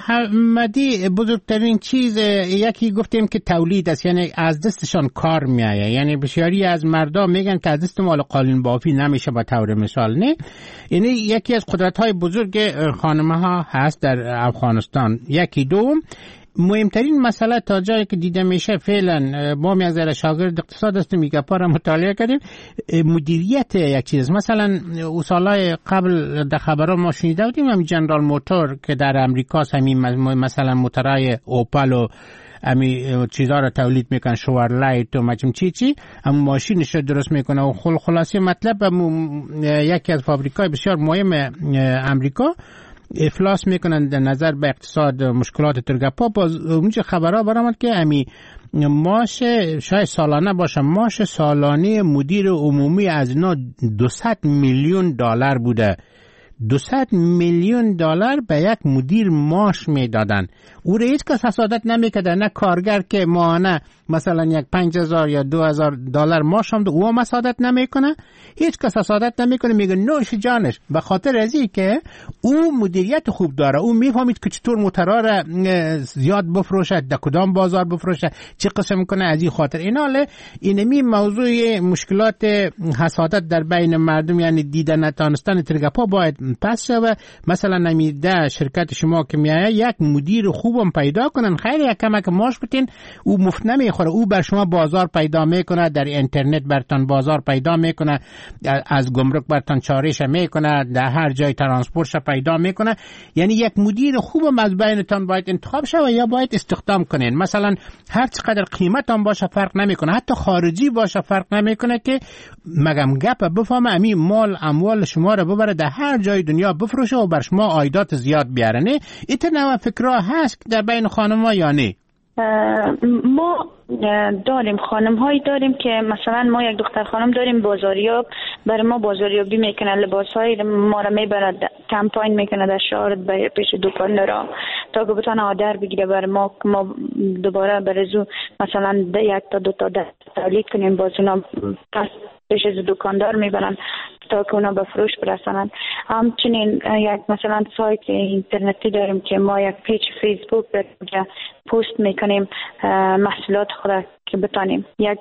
محمدی، بزرگترین چیز یکی گفتیم که تولید است، یعنی از دستشان کار میآید. یعنی بسیاری از مردم میگن که از دست مال قالین بافی نمیشه به طور مثال، نه؟ یعنی یکی از قدرت‌های بزرگ خانم‌ها هست در افغانستان. یکی. دوم، مهمترین مسئله تا جایی که دیده میشه فعلا، ما میگذره شاگرد اقتصاد هستیم، میگه را مطالعه کردیم، مدیریت یک چیز. مثلا سالهای قبل در خبرها ما شنیده بودیم همین جنرال موتور که در امریکا همین مثلا موتورای اوپل و امی چیزا را تولید میکنن، شوارلایت و مجموع چی اما ماشینش رو درست میکنه و خلاصه مطلب یکی از فابریکای بسیار مهم امریکا افلاس میکنن در نظر به اقتصاد مشکلات ترگپا. باز اونجا خبرها برآمد که امی معاش شاید سالانه باشه، معاش سالانه مدیر عمومی از اینا $200 میلیون بوده. $200 میلیون به یک مدیر معاش میدادن. او را هیچ کس حسادت نمیکرده، نه کارگر که ماهانه مثلا یک $5,000 یا $2,000 معاش هم او هم حسادت نمیکنه، هیچ کس حسادت نمیکنه، میگه نوش جانش. به خاطر ازی که او مدیریت خوب داره، او میفهمید که چطور موتورا را زیاد بفروشه، در کدام بازار بفروشه، چه قسم کنه. از این خاطر اینمی موضوع مشکلات حسادت در بین مردم، یعنی دیدن نتانستن ترگپا باید پس شوه. مثلا نمیده شرکت شما که میایه یک مدیر خوبم پیدا کنن، خیلی یک کمک معاش بتین، او مفت نمیخوره، او بر شما بازار پیدا میکنه، در اینترنت برتان بازار پیدا میکنه، از گمرک برتان چارش میکنه، در هر جای ترانسپورتش پیدا میکنه. یعنی یک مدیر خوبم از بینتان باید انتخاب شوه یا باید استخدام کنین. مثلا هر چقدر قیمت هم باشه فرق نمیکنه، حتی خارجی باشه فرق نمیکنه که مگم گپ بفهمه امی مال اموال شما رو ببره در هر جای دنیا بفروشه و بر شما عایدات زیاد بیاره. نه این فکرها هست در بین خانم‌ها یا نه؟ ما داریم خانم هایی داریم که مثلا ما یک دختر خانم داریم بازاریاب، برای ما بازاریابی میکنه، لباس های ما را میبرد کمپاین میکنه در شهر پیش دکاندارا تا که بتونه آدر بگیره برای ما که ما دوباره برزو مثلا یک تا دو تا تولید کنیم، باز اونا پس پیش دکاندار میبرن تا که اونا به فروش برسانن. همچنین یک مثلا سایت اینترنتی داریم که ما یک پیج فیسبوک داریم پست میکنیم محصولات خود که بتانیم. یک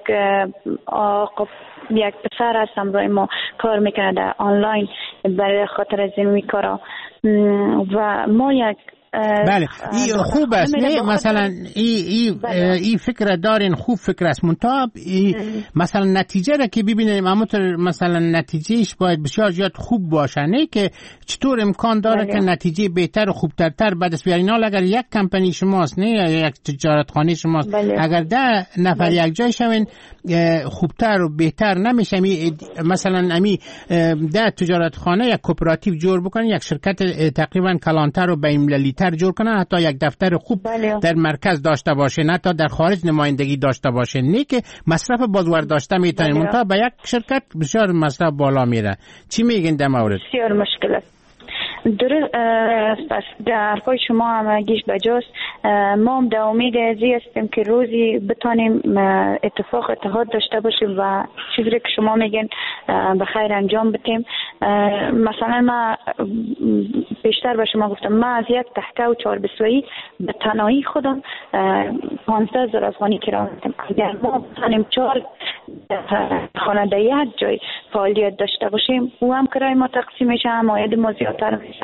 پسر هست همراه ما کار میکنه در آنلاین برای خاطر از این کارا و ما یک بله این خوب است. نه مثلا این فکر دارین، خوب فکر است، منتها مثلا نتیجه را که ببینیم مثلا نتیجهش باید بسیار زیاد خوب باشه، نه که چطور امکان داره که نتیجه بهتر و خوبتر بعد از بیارین. اگر یک کمپانی شماست، نه یا یک تجارتخانه شماست، اگر 10 نفر یک جای شوین خوبتر و بهتر نمیشه. مثلا امی 10 تجارتخانه یک کوپراتیو جور بکنن، یک شرکت تقریبا کلانتر و بین‌المللی جور کنن، حتی یک دفتر خوب در مرکز داشته باشه، نه تا در خارج نمایندگی داشته باشه، نه که مصرف بازار داشته میتونن، منتها به یک شرکت بسیار مصرف بالا میره. چی میگین در مورد؟ بسیار مشکل است. درست است. در پای شما همگیش بجاست. ما هم در امید ازی هستیم که روزی بتانیم اتحاد داشته باشیم و چیزی که شما میگین به خیر انجام بدیم. مثلا ما بیشتر به شما گفتم، ما از یک تحقه و 4 بسویی به تنهایی خودم 15,000 افغانی کرایه میدم. اگر ما بتانیم 4 خانه در یک جای فعالیت داشته باشیم، او هم کرایه ما تقسیم میشه، هم عاید ما زیادتر میشه.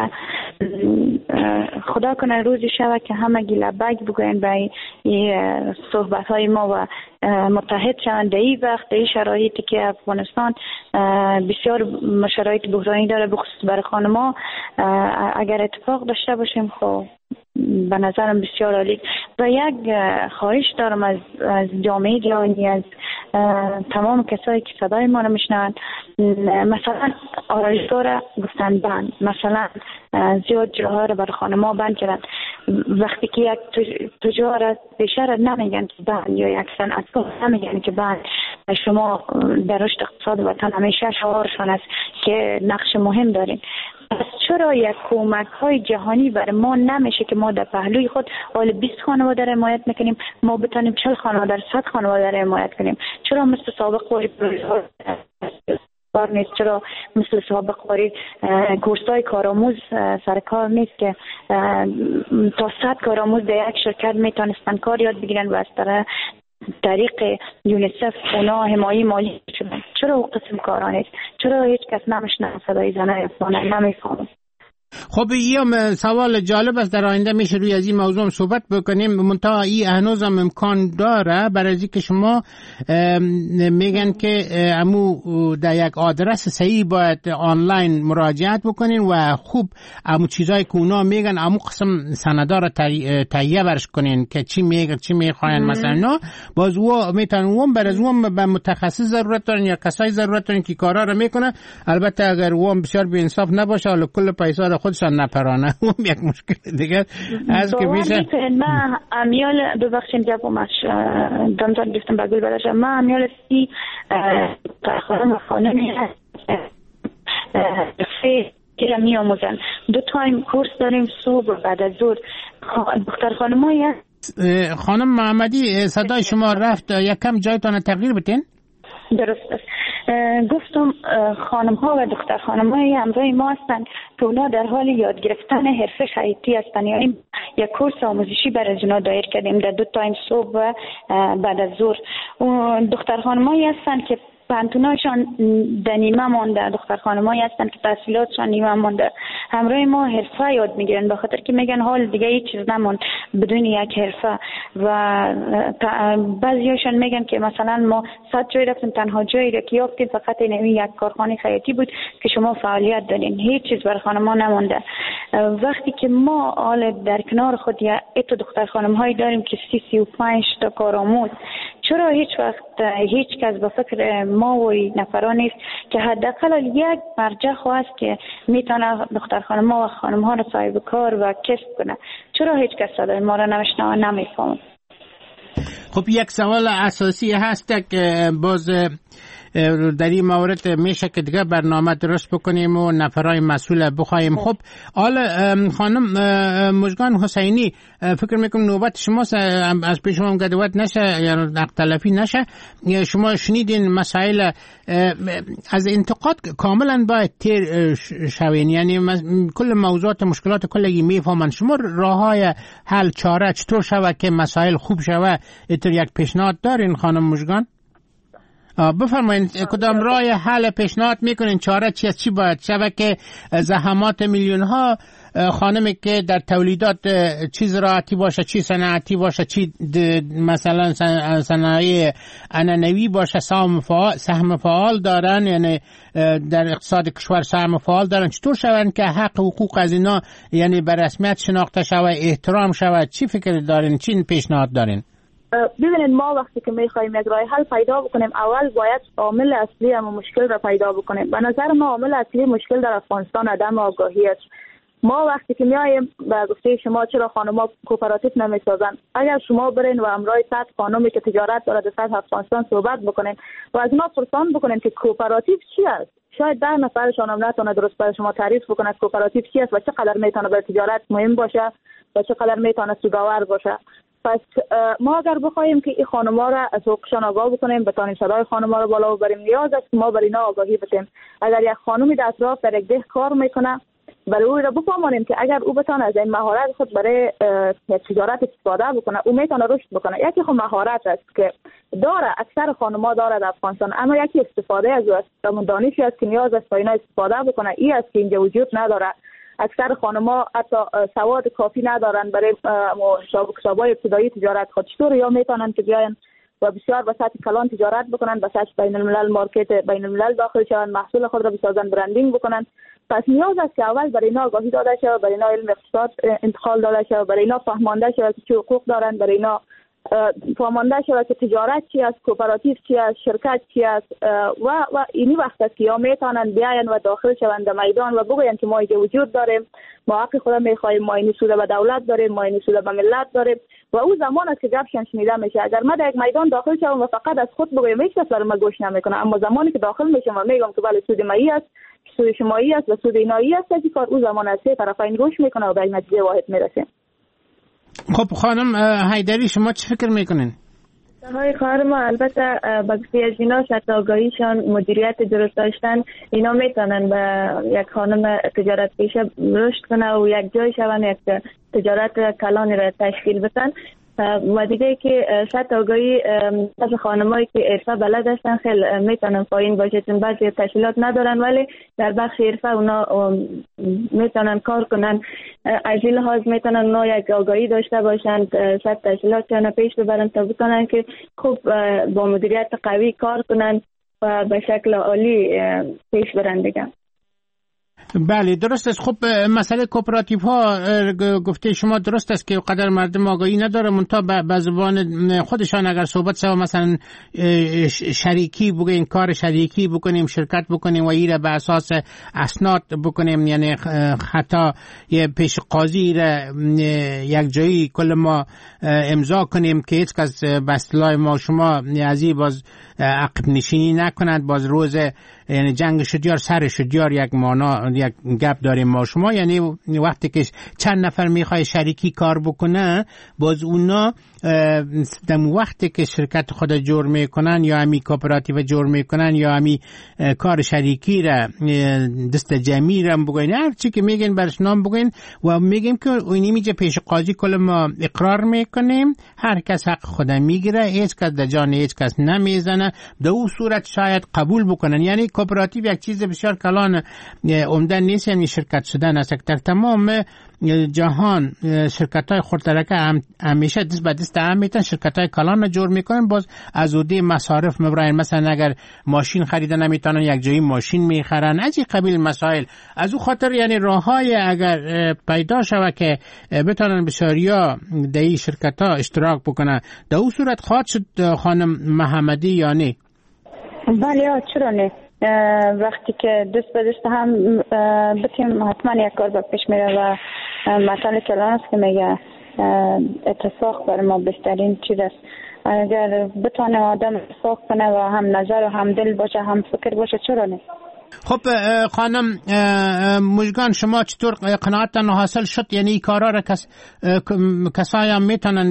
خدا کنه روزی شود که همگی لبک بگوین به صحبت های ما و متحد شوند. در این وقت، در این شرایطی که افغانستان بسیار شرایط بحرانی داره بخصوص برای خانم‌ها، اگر اتفاق داشته باشیم خب به نظرم بسیار عالی. و یک خواهش دارم از جامعه جهانی، از تمام کسایی که صدای ما رو میشنوند، مثلا آرایشگاه را گفتن بند، مثلا زیاد جاها رو برای خانم‌ها بند کردن. وقتی که یک تجار پیشه نمیگن که بند یا یک صنعتکار نمیگن که بند شما در رشد اقتصاد وطن همیشه شعارشان است که نقش مهم دارین. پس چرا یک کمک های جهانی برای ما نمیشه که ما در پهلوی خود حال 20 خانواده را حمایت میکنیم، ما بتانیم 40 خانواده 100 خانواده را حمایت کنیم؟ چرا مثل سابق قوری نیست؟ چرا مثل سابق قوری کورسای کارآموز سرکار نیست که تا 100 کارآموز در یک شرکت میتونستن کار یاد بگیرن و از طریق یونیسف اونا حمایت مالی شدن؟ چرا او قسم کارا نیست؟ چرا هیچ کس نمیشنه صدای زنای افغان؟ نمیفهمم. خب این سوال جالب است، در آینده میشه روی از این موضوع صحبت بکنیم. منتها این هنوز هم امکان داره برای از که شما میگن که امو در یک آدرس صحیح باید آنلاین مراجعت بکنین و خوب امو چیزایی که اونا میگن امو قسم سندا رو تهیه برش کنین که چی میگن چی میخواین مثلا نه باز و میتونن برای اون به متخصص ضرورت دارن یا کسای ضرورت دارن که کارا رو میکنن. البته اگر اون بسیار بی انصاف نباشه حالا کل پیسا خودشان نپرانه اون یک مشکل دیگه از که میشه. من امیال ببخشید جوابمش دمتان گفتم بگل بداشم. من امیال سی خانمی هست که می آموزن 2 تایم کورس داریم صبح و بعد از ظهر. دختر خانمایی هست. خانم محمدی صدای شما رفت، یکم جایتان تغییر بتین. درست است. گفتم خانم ها و دختر خانم های همراه ما هستند که اونا در حال یاد گرفتن حرفه خیاطی هستند. یعنی یک کورس آموزشی برای اونا دایر کردیم در 2 تایم صبح و بعد از ظهر. دختر خانم هایی هستند که پانتوناشان در نیمه مانده، دختر خانمایی هستن که تحصیلاتشان نیمه مانده، همراه ما حرفه یاد میگیرن، به خاطر که میگن حال دیگه هیچ چیز نموند بدون یک حرفه. و بعضیاشان میگن که مثلا ما 100 جای رفتیم تنها جایی را که یافتیم فقط این یک کارخانه خیاطی بود که شما فعالیت دادین، هیچ چیز برای خانم‌ها نمونده. وقتی که ما حال در کنار خود یا ایتو دختر خانم‌هایی داریم که 35 تا کارآموز، چرا هیچ وقت هیچ کس به فکر ما و نفران نیست که حداقل یک مرجع خواست که میتونه دختر خانم‌ها و خانم‌ها رو صاحب کار و کسب کنه؟ چرا هیچ کس صدای ما رو نمیشنوه؟ نمیفهمم. خب یک سوال اساسی هست که باز در این مورد میشه که دیگه برنامه درست بکنیم و نفرای مسئول بخوایم. خب حالا خانم مژگان حسینی، فکر میکنم نوبت شما از پیش شما گدوت نشه یا نقد تلفی نشه. شما شنیدین مسائل از انتقاد کاملا باید تیر شوین، یعنی کل موضوعات مشکلات کلگی میفهمن. شما راه های حل چاره چطور شود که مسائل خوب شود؟ اتر یک پیشنهاد دارین خانم مژگان؟ بفرمایید کدام راه حل پیشنهاد میکنین؟ چاره چی باید شود که زحمات میلیون ها خانمی که در تولیدات چی زراعتی باشه، چی صنعتی باشه، چی مثلا صنایع عنعنوی باشه سهم فعال دارن، یعنی در اقتصاد کشور سهم فعال دارن، چطور شون که حق حقوق از اینا یعنی به رسمیت شناخته شود، احترام شود؟ چی فکر دارین؟ چی پیشنهاد دارین؟ ببینید، ما وقتی که میخوایم یک راه حل پیدا بکنیم اول باید عامل اصلی هم مشکل را پیدا بکنیم. به نظر ما عامل اصلی مشکل در افغانستان عدم آگاهی است. ما وقتی که میایم به گفته شما چرا خانم‌ها کوپراتیو نمیسازن، اگر شما برین و همراه 100 خانمی که تجارت داره در سطح افغانستان صحبت بکنین و از اینا پرسان بکنین که کوپراتیو چی است، شاید 10 نفرشان هم نتونه درست برای شما تعریف بکنه کوپراتیو چی است و چقدر میتونه برای تجارت مهم باشه و چقدر میتونه سودآور باشه. پس ما اگر بخوایم که این خانم‌ها را از حقوقشان آگاه بکنیم، بتانیم صدای خانم‌ها را بالا ببریم، نیاز است که ما برای اینا آگاهی بدیم. اگر یک خانمی در اطراف در یک ده کار میکنه، برای او را بفهمانیم که اگر او بتونه از این مهارت خود برای تجارت استفاده بکنه، او میتونه رشد بکنه. یکی خود مهارت است که داره، اکثر خانم‌ها داره در افغانستان، اما یکی استفاده از او است، همون دانشی است که نیاز است تا اینا استفاده بکنه. این است که اینجا وجود نداره. اکثر خانم‌ها حتی سواد کافی ندارن برای حساب‌های ابتدایی تجارت خود. چطور یا میتونن که بیاین و بسیار به سطح کلان تجارت بکنن، به سطح بین الملل مارکت بین الملل داخل شوند، محصول خود را بسازن، برندینگ بکنن. پس نیاز است که اول برای اینا آگاهی داده شود، برای اینا علم اقتصاد انتقال داده شود، برای اینا فهمانده شود که چه حقوق دارن، برای اینا فهمانده شود که تجارت چی است، کوپراتیو چی است، شرکت چی است و اینی وقت است که یا میتونن بیاین و داخل شوند در میدان و بگوین که ما اینجا وجود داریم، ما حق خود میخواهیم، ما این سود به دولت داریم، ما این سود به ملت داریم و او زمان است که گپشان شنیده میشه. اگر ما در یک میدان داخل شوم و فقط از خود بگویم هیچ کس برای ما گوش نمیکنه، اما زمانی که داخل میشم و میگم که بله سود مایی است، سود شمایی است و سود اینایی است، از کار او زمان از سه طرفین گوش میکنه و به نتیجه واحد میرسه. خب خانم حیدری شما چه فکر میکنین؟ های خواهر ما البته بخشی از اینا سطح آگاهیشان مدیریت درست داشتن، اینا میتونن به یک خانم تجارت پیشه رشد کنه و یک جای شون یک تجارت کلانی را تشکیل بدن. و دیگه که سطح آگاهی از خانمایی که حرفه بلد هستن خیلی میتونن پایین باشه، چون بعضی تشکیلات ندارن ولی در بخش حرفه اونا میتونن کار کنن. از این لحاظ میتونن اونا یک آگاهی داشته باشن، سطح تشکیلات پیش ببرن تا بتونن که خوب با مدیریت قوی کار کنن و به شکل عالی پیش برن دیگه. بله درست است. خب مسئله کوپراتیو ها گفته شما درست است که قدر مردم آگاهی نداره، منتها به زبان خودشان اگر صحبت شود مثلا شریکی بگیم، کار شریکی بکنیم، شرکت بکنیم و ایره به اساس اسناد بکنیم، یعنی خطا یه پیش قاضی را یک جایی کل ما امضا کنیم که هیچ کس به اصطلاح ما شما ازی باز عقب نشینی نکند، باز روز یعنی جنگ شدیار سر شدیار یک مانا یک گپ داریم ما شما، یعنی وقتی که چند نفر میخوای شریکی کار بکنه باز اونا در وقتی که شرکت خود جور میکنن یا همی کوپراتیو جور میکنن یا همی کار شریکی را دست جمعی را بگوین، هر چی که میگن برش نام بگوین و میگیم که اونی میجه پیش قاضی کل ما اقرار میکنیم، هر کس حق خود میگیره، هیچ کس در جان هیچ کس نمیزنه، در اون صورت شاید قبول بکنن. یعنی کوپراتیو یک چیز بسیار کلان عمده نیست، یعنی شرکت شدن است. در تمام جهان شرکت های خردترکه همیشه دست به دست هم میتن شرکت های کلان جور میکنن، باز از عهده مصارف مبراین، مثلا اگر ماشین خریده نمیتونن یک جایی ماشین میخرن، از این قبیل مسائل. از او خاطر یعنی راههای اگر پیدا شود که بتونن بسیاریا در این شرکت ها اشتراک بکنن، در اون صورت خواهد شد خانم محمدی یا نه؟ بله چرا نه، وقتی که دست به دست هم بتیم حتما یک کار با پیش میره و مثلا کلان است که میگه اتفاق بر ما بهترین چیز است. اگر بتونه آدم اتفاق کنه و هم نظر و هم دل باشه هم فکر باشه چرا نه. خب خانم مژگان شما چطور قناعتتان حاصل شد؟ یعنی این کارا را کسایی هم میتونن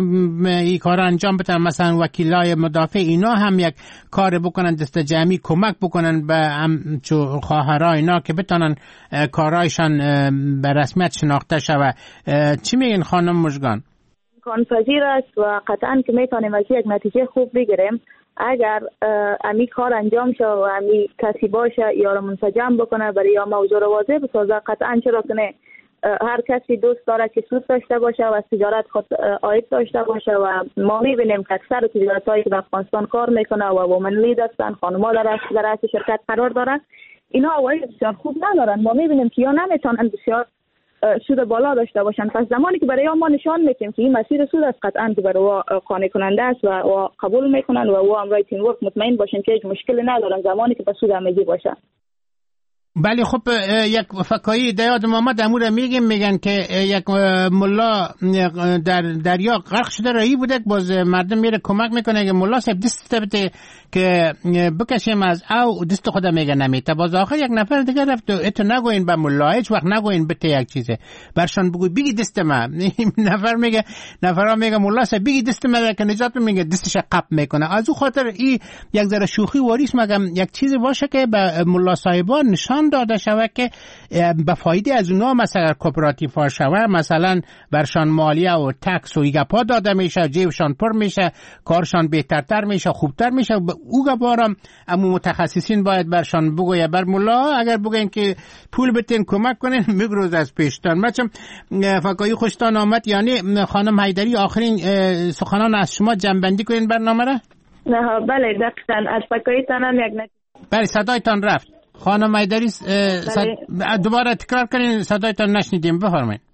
این کارا انجام بدن، مثلا وکیلای مدافع اینا هم یک کار بکنن، دست جمعی کمک بکنن به همچو خواهرها اینا که بتونن کارایشان به رسمیت شناخته شود. چی میگین خانم مژگان؟ امکان پذیر است و قطعا که میتونیم از یک نتیجه خوب بگیریم اگر امی کار انجام شه و امی کسی باشه یا رو منسجم بکنه برای یا موضوع رو واضح بسازه. قطعا چرا کنه هر کسی دوست داره که سود داشته باشه و از تجارت خود عاید داشته باشه و ما میبینیم که اکثر تجارت هایی که در افغانستان کار میکنه و وومن لید هستن، خانم‌ها در رأس شرکت قرار دارن، اینا عواید بسیار خوب ندارن. ما میبینیم که یا نمیتونن بسیار سود بالا داشته باشن. پس زمانی که برای ما نشان میدیم که این مسیر سود است، قطعا که برای قانع کننده است و قبول میکنن و هم رای تیم ورک مطمئن باشن که هیچ مشکلی ندارن زمانی که به سود همگی باشن. بله خب یک فکایی دیاد محمد امور میگن که یک ملا در دریا غرق شده رایی بوده، باز مردم میره کمک میکنه که ملا صاحب دست بده که بکشیم از او دست خود میگه نمیته، باز آخر یک نفر دیگه رفت اتو نگوین به ملا، هیچ وقت نگوین بته یک چیزه برشان بگوی بگی دست من. نفرها میگه ملا صاحب بگی دست من که نجات میگه دستش قپ میکنه. از او خاطر این یک ذره شوخی واریس مگم یک چیزی باشه که به ملا صاحبان نشان داده شود که به فایده از اونا مثلا کوپراتیو ها شود، مثلا برشان مالیه و تکس و ایگپا داده میشه، جیبشان پر میشه، کارشان بهترتر میشه، خوبتر میشه. او گبارم اما متخصصین باید برشان بگویه بر ملا اگر بگوین که پول بتین کمک کنین میگروز از پیشتان. بچم فکایی خوشتان آمد. یعنی خانم حیدری آخرین سخنان از شما جنبندی کنین برنامه را. نه بله دقیقاً از فکاییتان هم یک نتیجه. بله صدایتان رفت خانم حیدری، دوباره تکرار کنین صدایتان نشنیدیم، بفرمایید.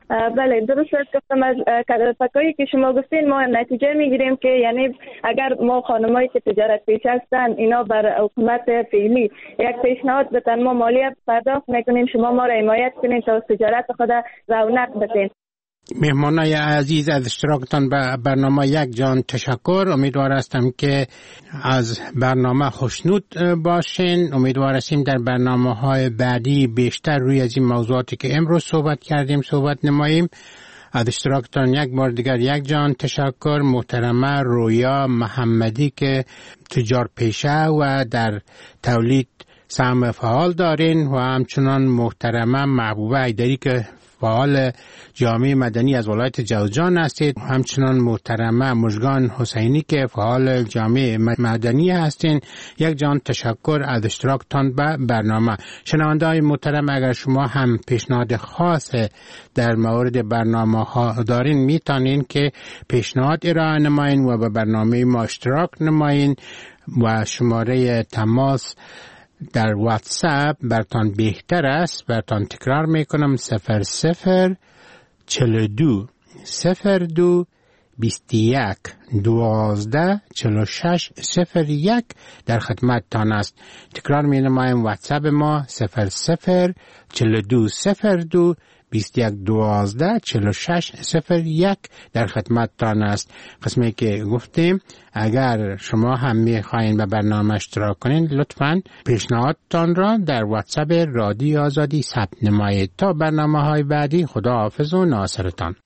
بله درست است. گفتم از فکایی که شما گفتین ما نتیجه میگیریم که یعنی اگر ما خانمایی که تجارت پیش هستن اینا بر حکومت فعلی یک پیشنهاد بتن ما مالیات پرداخت میکنیم، شما ما را حمایت کنین تا تجارت خود رونق بدین. مهمانای عزیز از اشتراکتان به برنامه یک جان تشکر. امیدوار هستم که از برنامه خوشنود باشین. امیدوار هستیم در برنامه‌های بعدی بیشتر روی از این موضوعاتی که امروز صحبت کردیم صحبت نماییم. از اشتراکتان یک بار دیگر یک جان تشکر. محترمه رویا محمدی که تجار پیشه و در تولید سهم فعال دارین و همچنان محترمه محبوبه ایدری که فعال جامعه مدنی از ولایت جوزجان هستید، همچنان محترمه مژگان حسینی که فعال جامعه مدنی هستین. یک جان تشکر از اشتراکتان به برنامه. شنونده‌های محترم اگر شما هم پیشنهاد خاص در مورد برنامه ها دارین میتونین که پیشنهاد ارائه نمایین و به برنامه ما اشتراک نمایین و شماره تماس در واتساپ برتان بهتر است. برتان تکرار میکنم 00 42 02 21 12 46 01 در خدمت تان است. تکرار می نمایم واتساپ ما 00 42 02 21 12 46 01 در خدمت تان است. قسمی که گفتیم اگر شما هم میخواین به برنامه اشتراک کنین لطفاً پیشنهادتان را در واتساپ رادیو آزادی ثبت نمایید. تا برنامه های بعدی خدا حافظ و ناصرتان.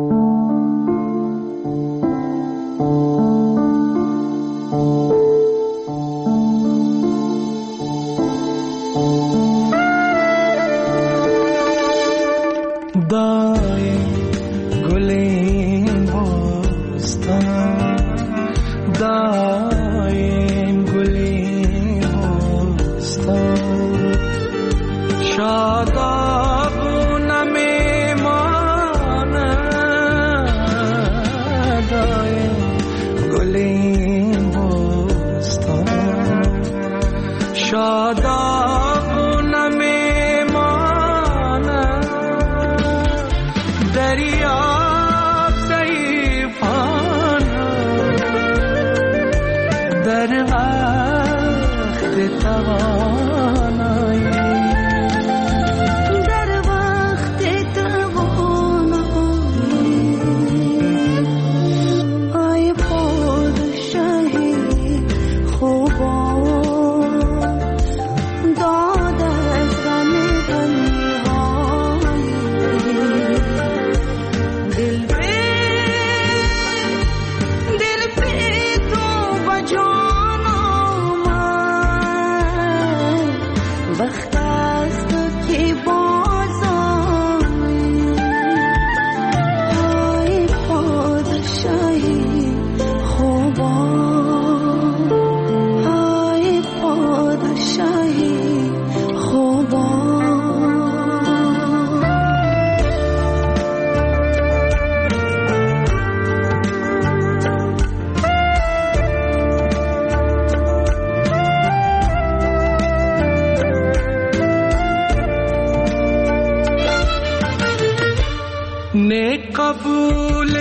قبول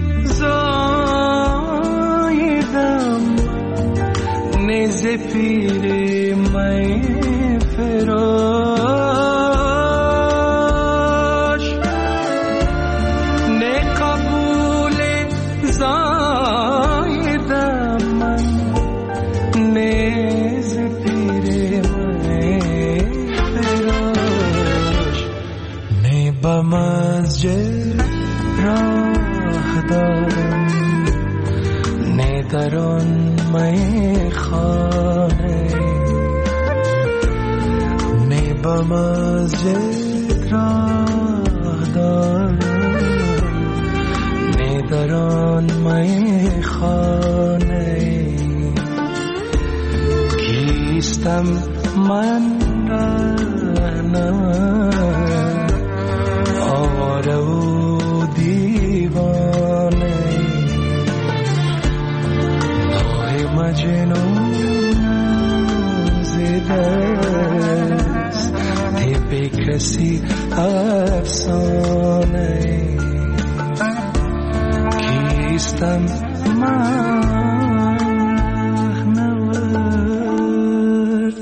زایدم نز پیر می فراش نه قبول زایدم من نز پیر می فراش نه با مسجد راه دارم نه در آن میخانه نه با مسجد راه دارم نه در آن میخانه کیستم من رهنمای آواره و دیوانه نوع مجنون زدست طب کسی افسانه نیستم من رهنورد.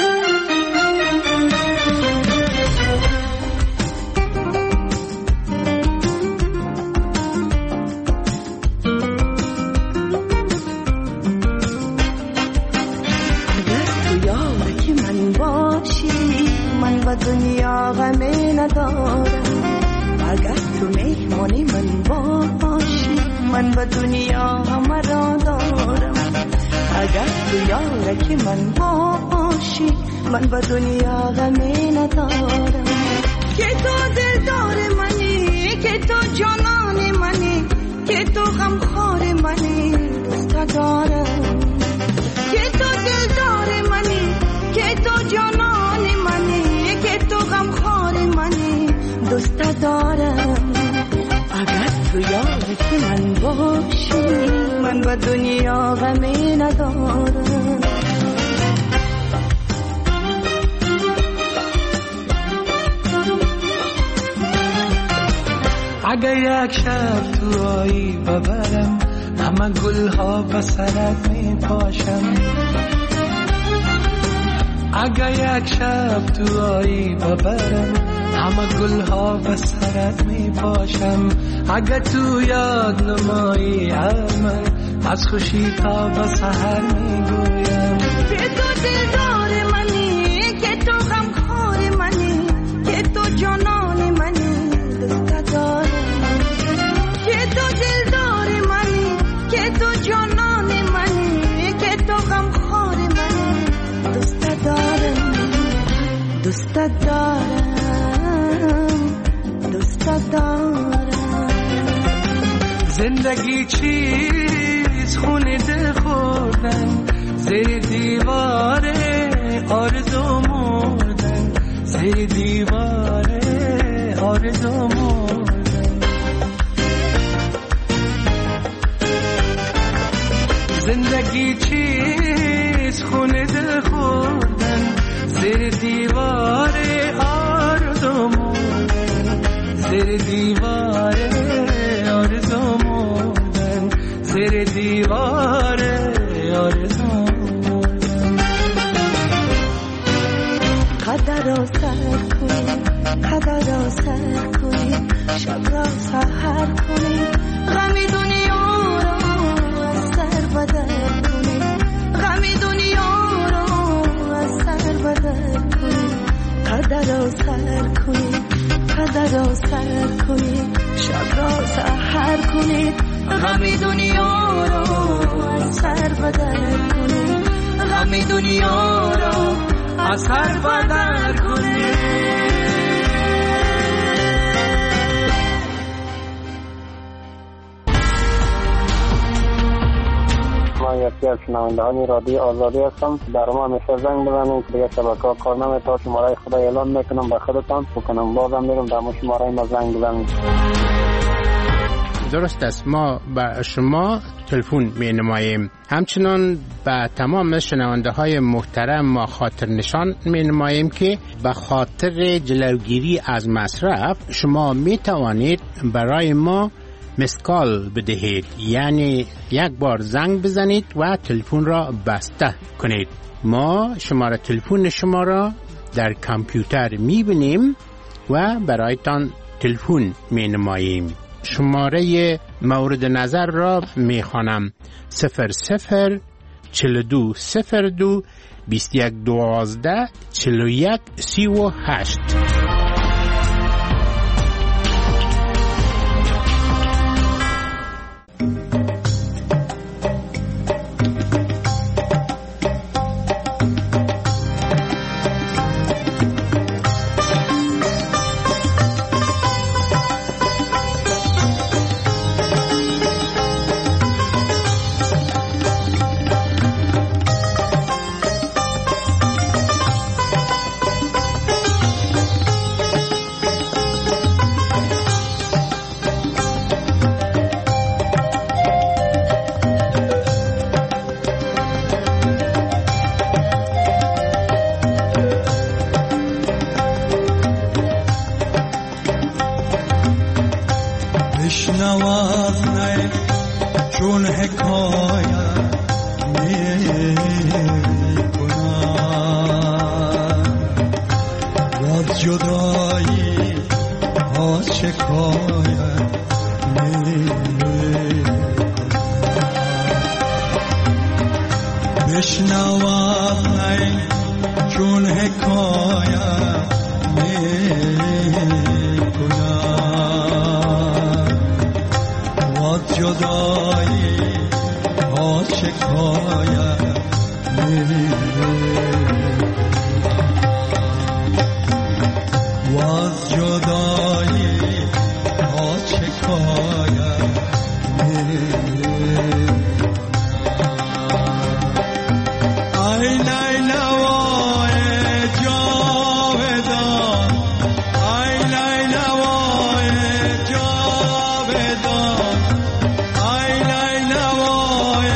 و دنیا غمی ندارم، اگر تو مهمانی من باشی من و دنیا همه را دارم. اگر تو یارکی من باشی من و دنیا غمی ندارم. که تو دلدار منی، که تو جانان منی، که تو غمخوار منی، دوست دارم. که تو دلدار منی، که تو جانان منی، که تو غمخوار منی، دوست دارم. اگر تو یارکی من باشی من و دنیا غمی ندارم. اگر یک شب تو آیی ببرم، همه گلها به سرت می پاشم. اگر یک شب تو آیی ببرم، همه گلها به سرت می پاشم. اگر تو یاد نمایی من، از خوشی تا به سحر می گویم. که تو دلدار منی، که تو غمخوار منی، که تو جانان منی، دوست دارم. که تو دلدار منی، که تو جانان منی، که تو غمخوار منی، دوست دارم. دوست دارم، دوست دارم. زندگی چیز خونه دل خوردن، زیر دیوار آرزو مردن، زیر دیوار آرزو مردن. زندگی چیز خونه دل خوردن، زیر دیوار آرزو مردن، زیر دیوار آرزو مردن، زیر دیوار آرزو مردن. قدر را سر کنی، قدر را سر کنی، شب را سحر کنی، غمی دنیا را از سر بدر کنی، غمی دنیا را از سر بدر کنی. قدر را سر کنی، قدر را سر کنی، شب را سحر کنی، غمی دنیا را از سر بدر کنی، غمی دنیا را از سر بدر کنی. من یکی از شنوندگان رادیو آزادی هستم. در ما همیشه زنگ بزنید که دیگه شبکه‌ها کار نمی‌کنه. شماره خدا اعلان میکنم به خودتان بکنم، بازم میرم در شماره ما زنگ بزنید. درست است، ما به شما تلفن می نماییم. همچنان به تمام شنونده های محترم ما خاطر نشان می نماییم که به خاطر جلوگیری از مصرف شما می توانید برای ما مسکال بدهید، یعنی یک بار زنگ بزنید و تلفن را بسته کنید. ما شماره تلفن شما را در کامپیوتر می بینیم و برایتان تلفن می نماییم. شماره مورد نظر را می خوانم: 00 42 02 21 12 41 38. چون حکایت میکنم و از جدایی ها شکایت میکنم بشنوم ای چون حکایت میکنم و از جدایی ها شکایت و از جدایی ها شکایت ای لیلوای جاودان ای لیلوای جاودان ای لیلوای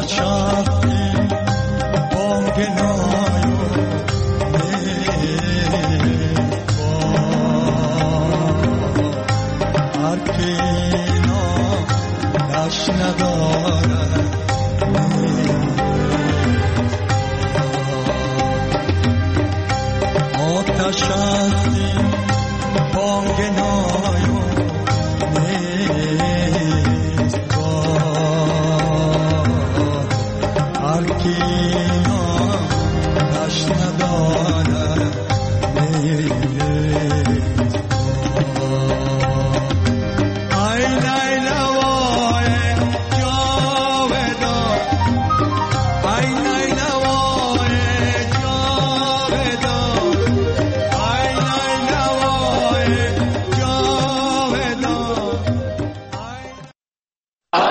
آتش هستی بانگنای هر که ناش ندارد آتش هستی بانگنای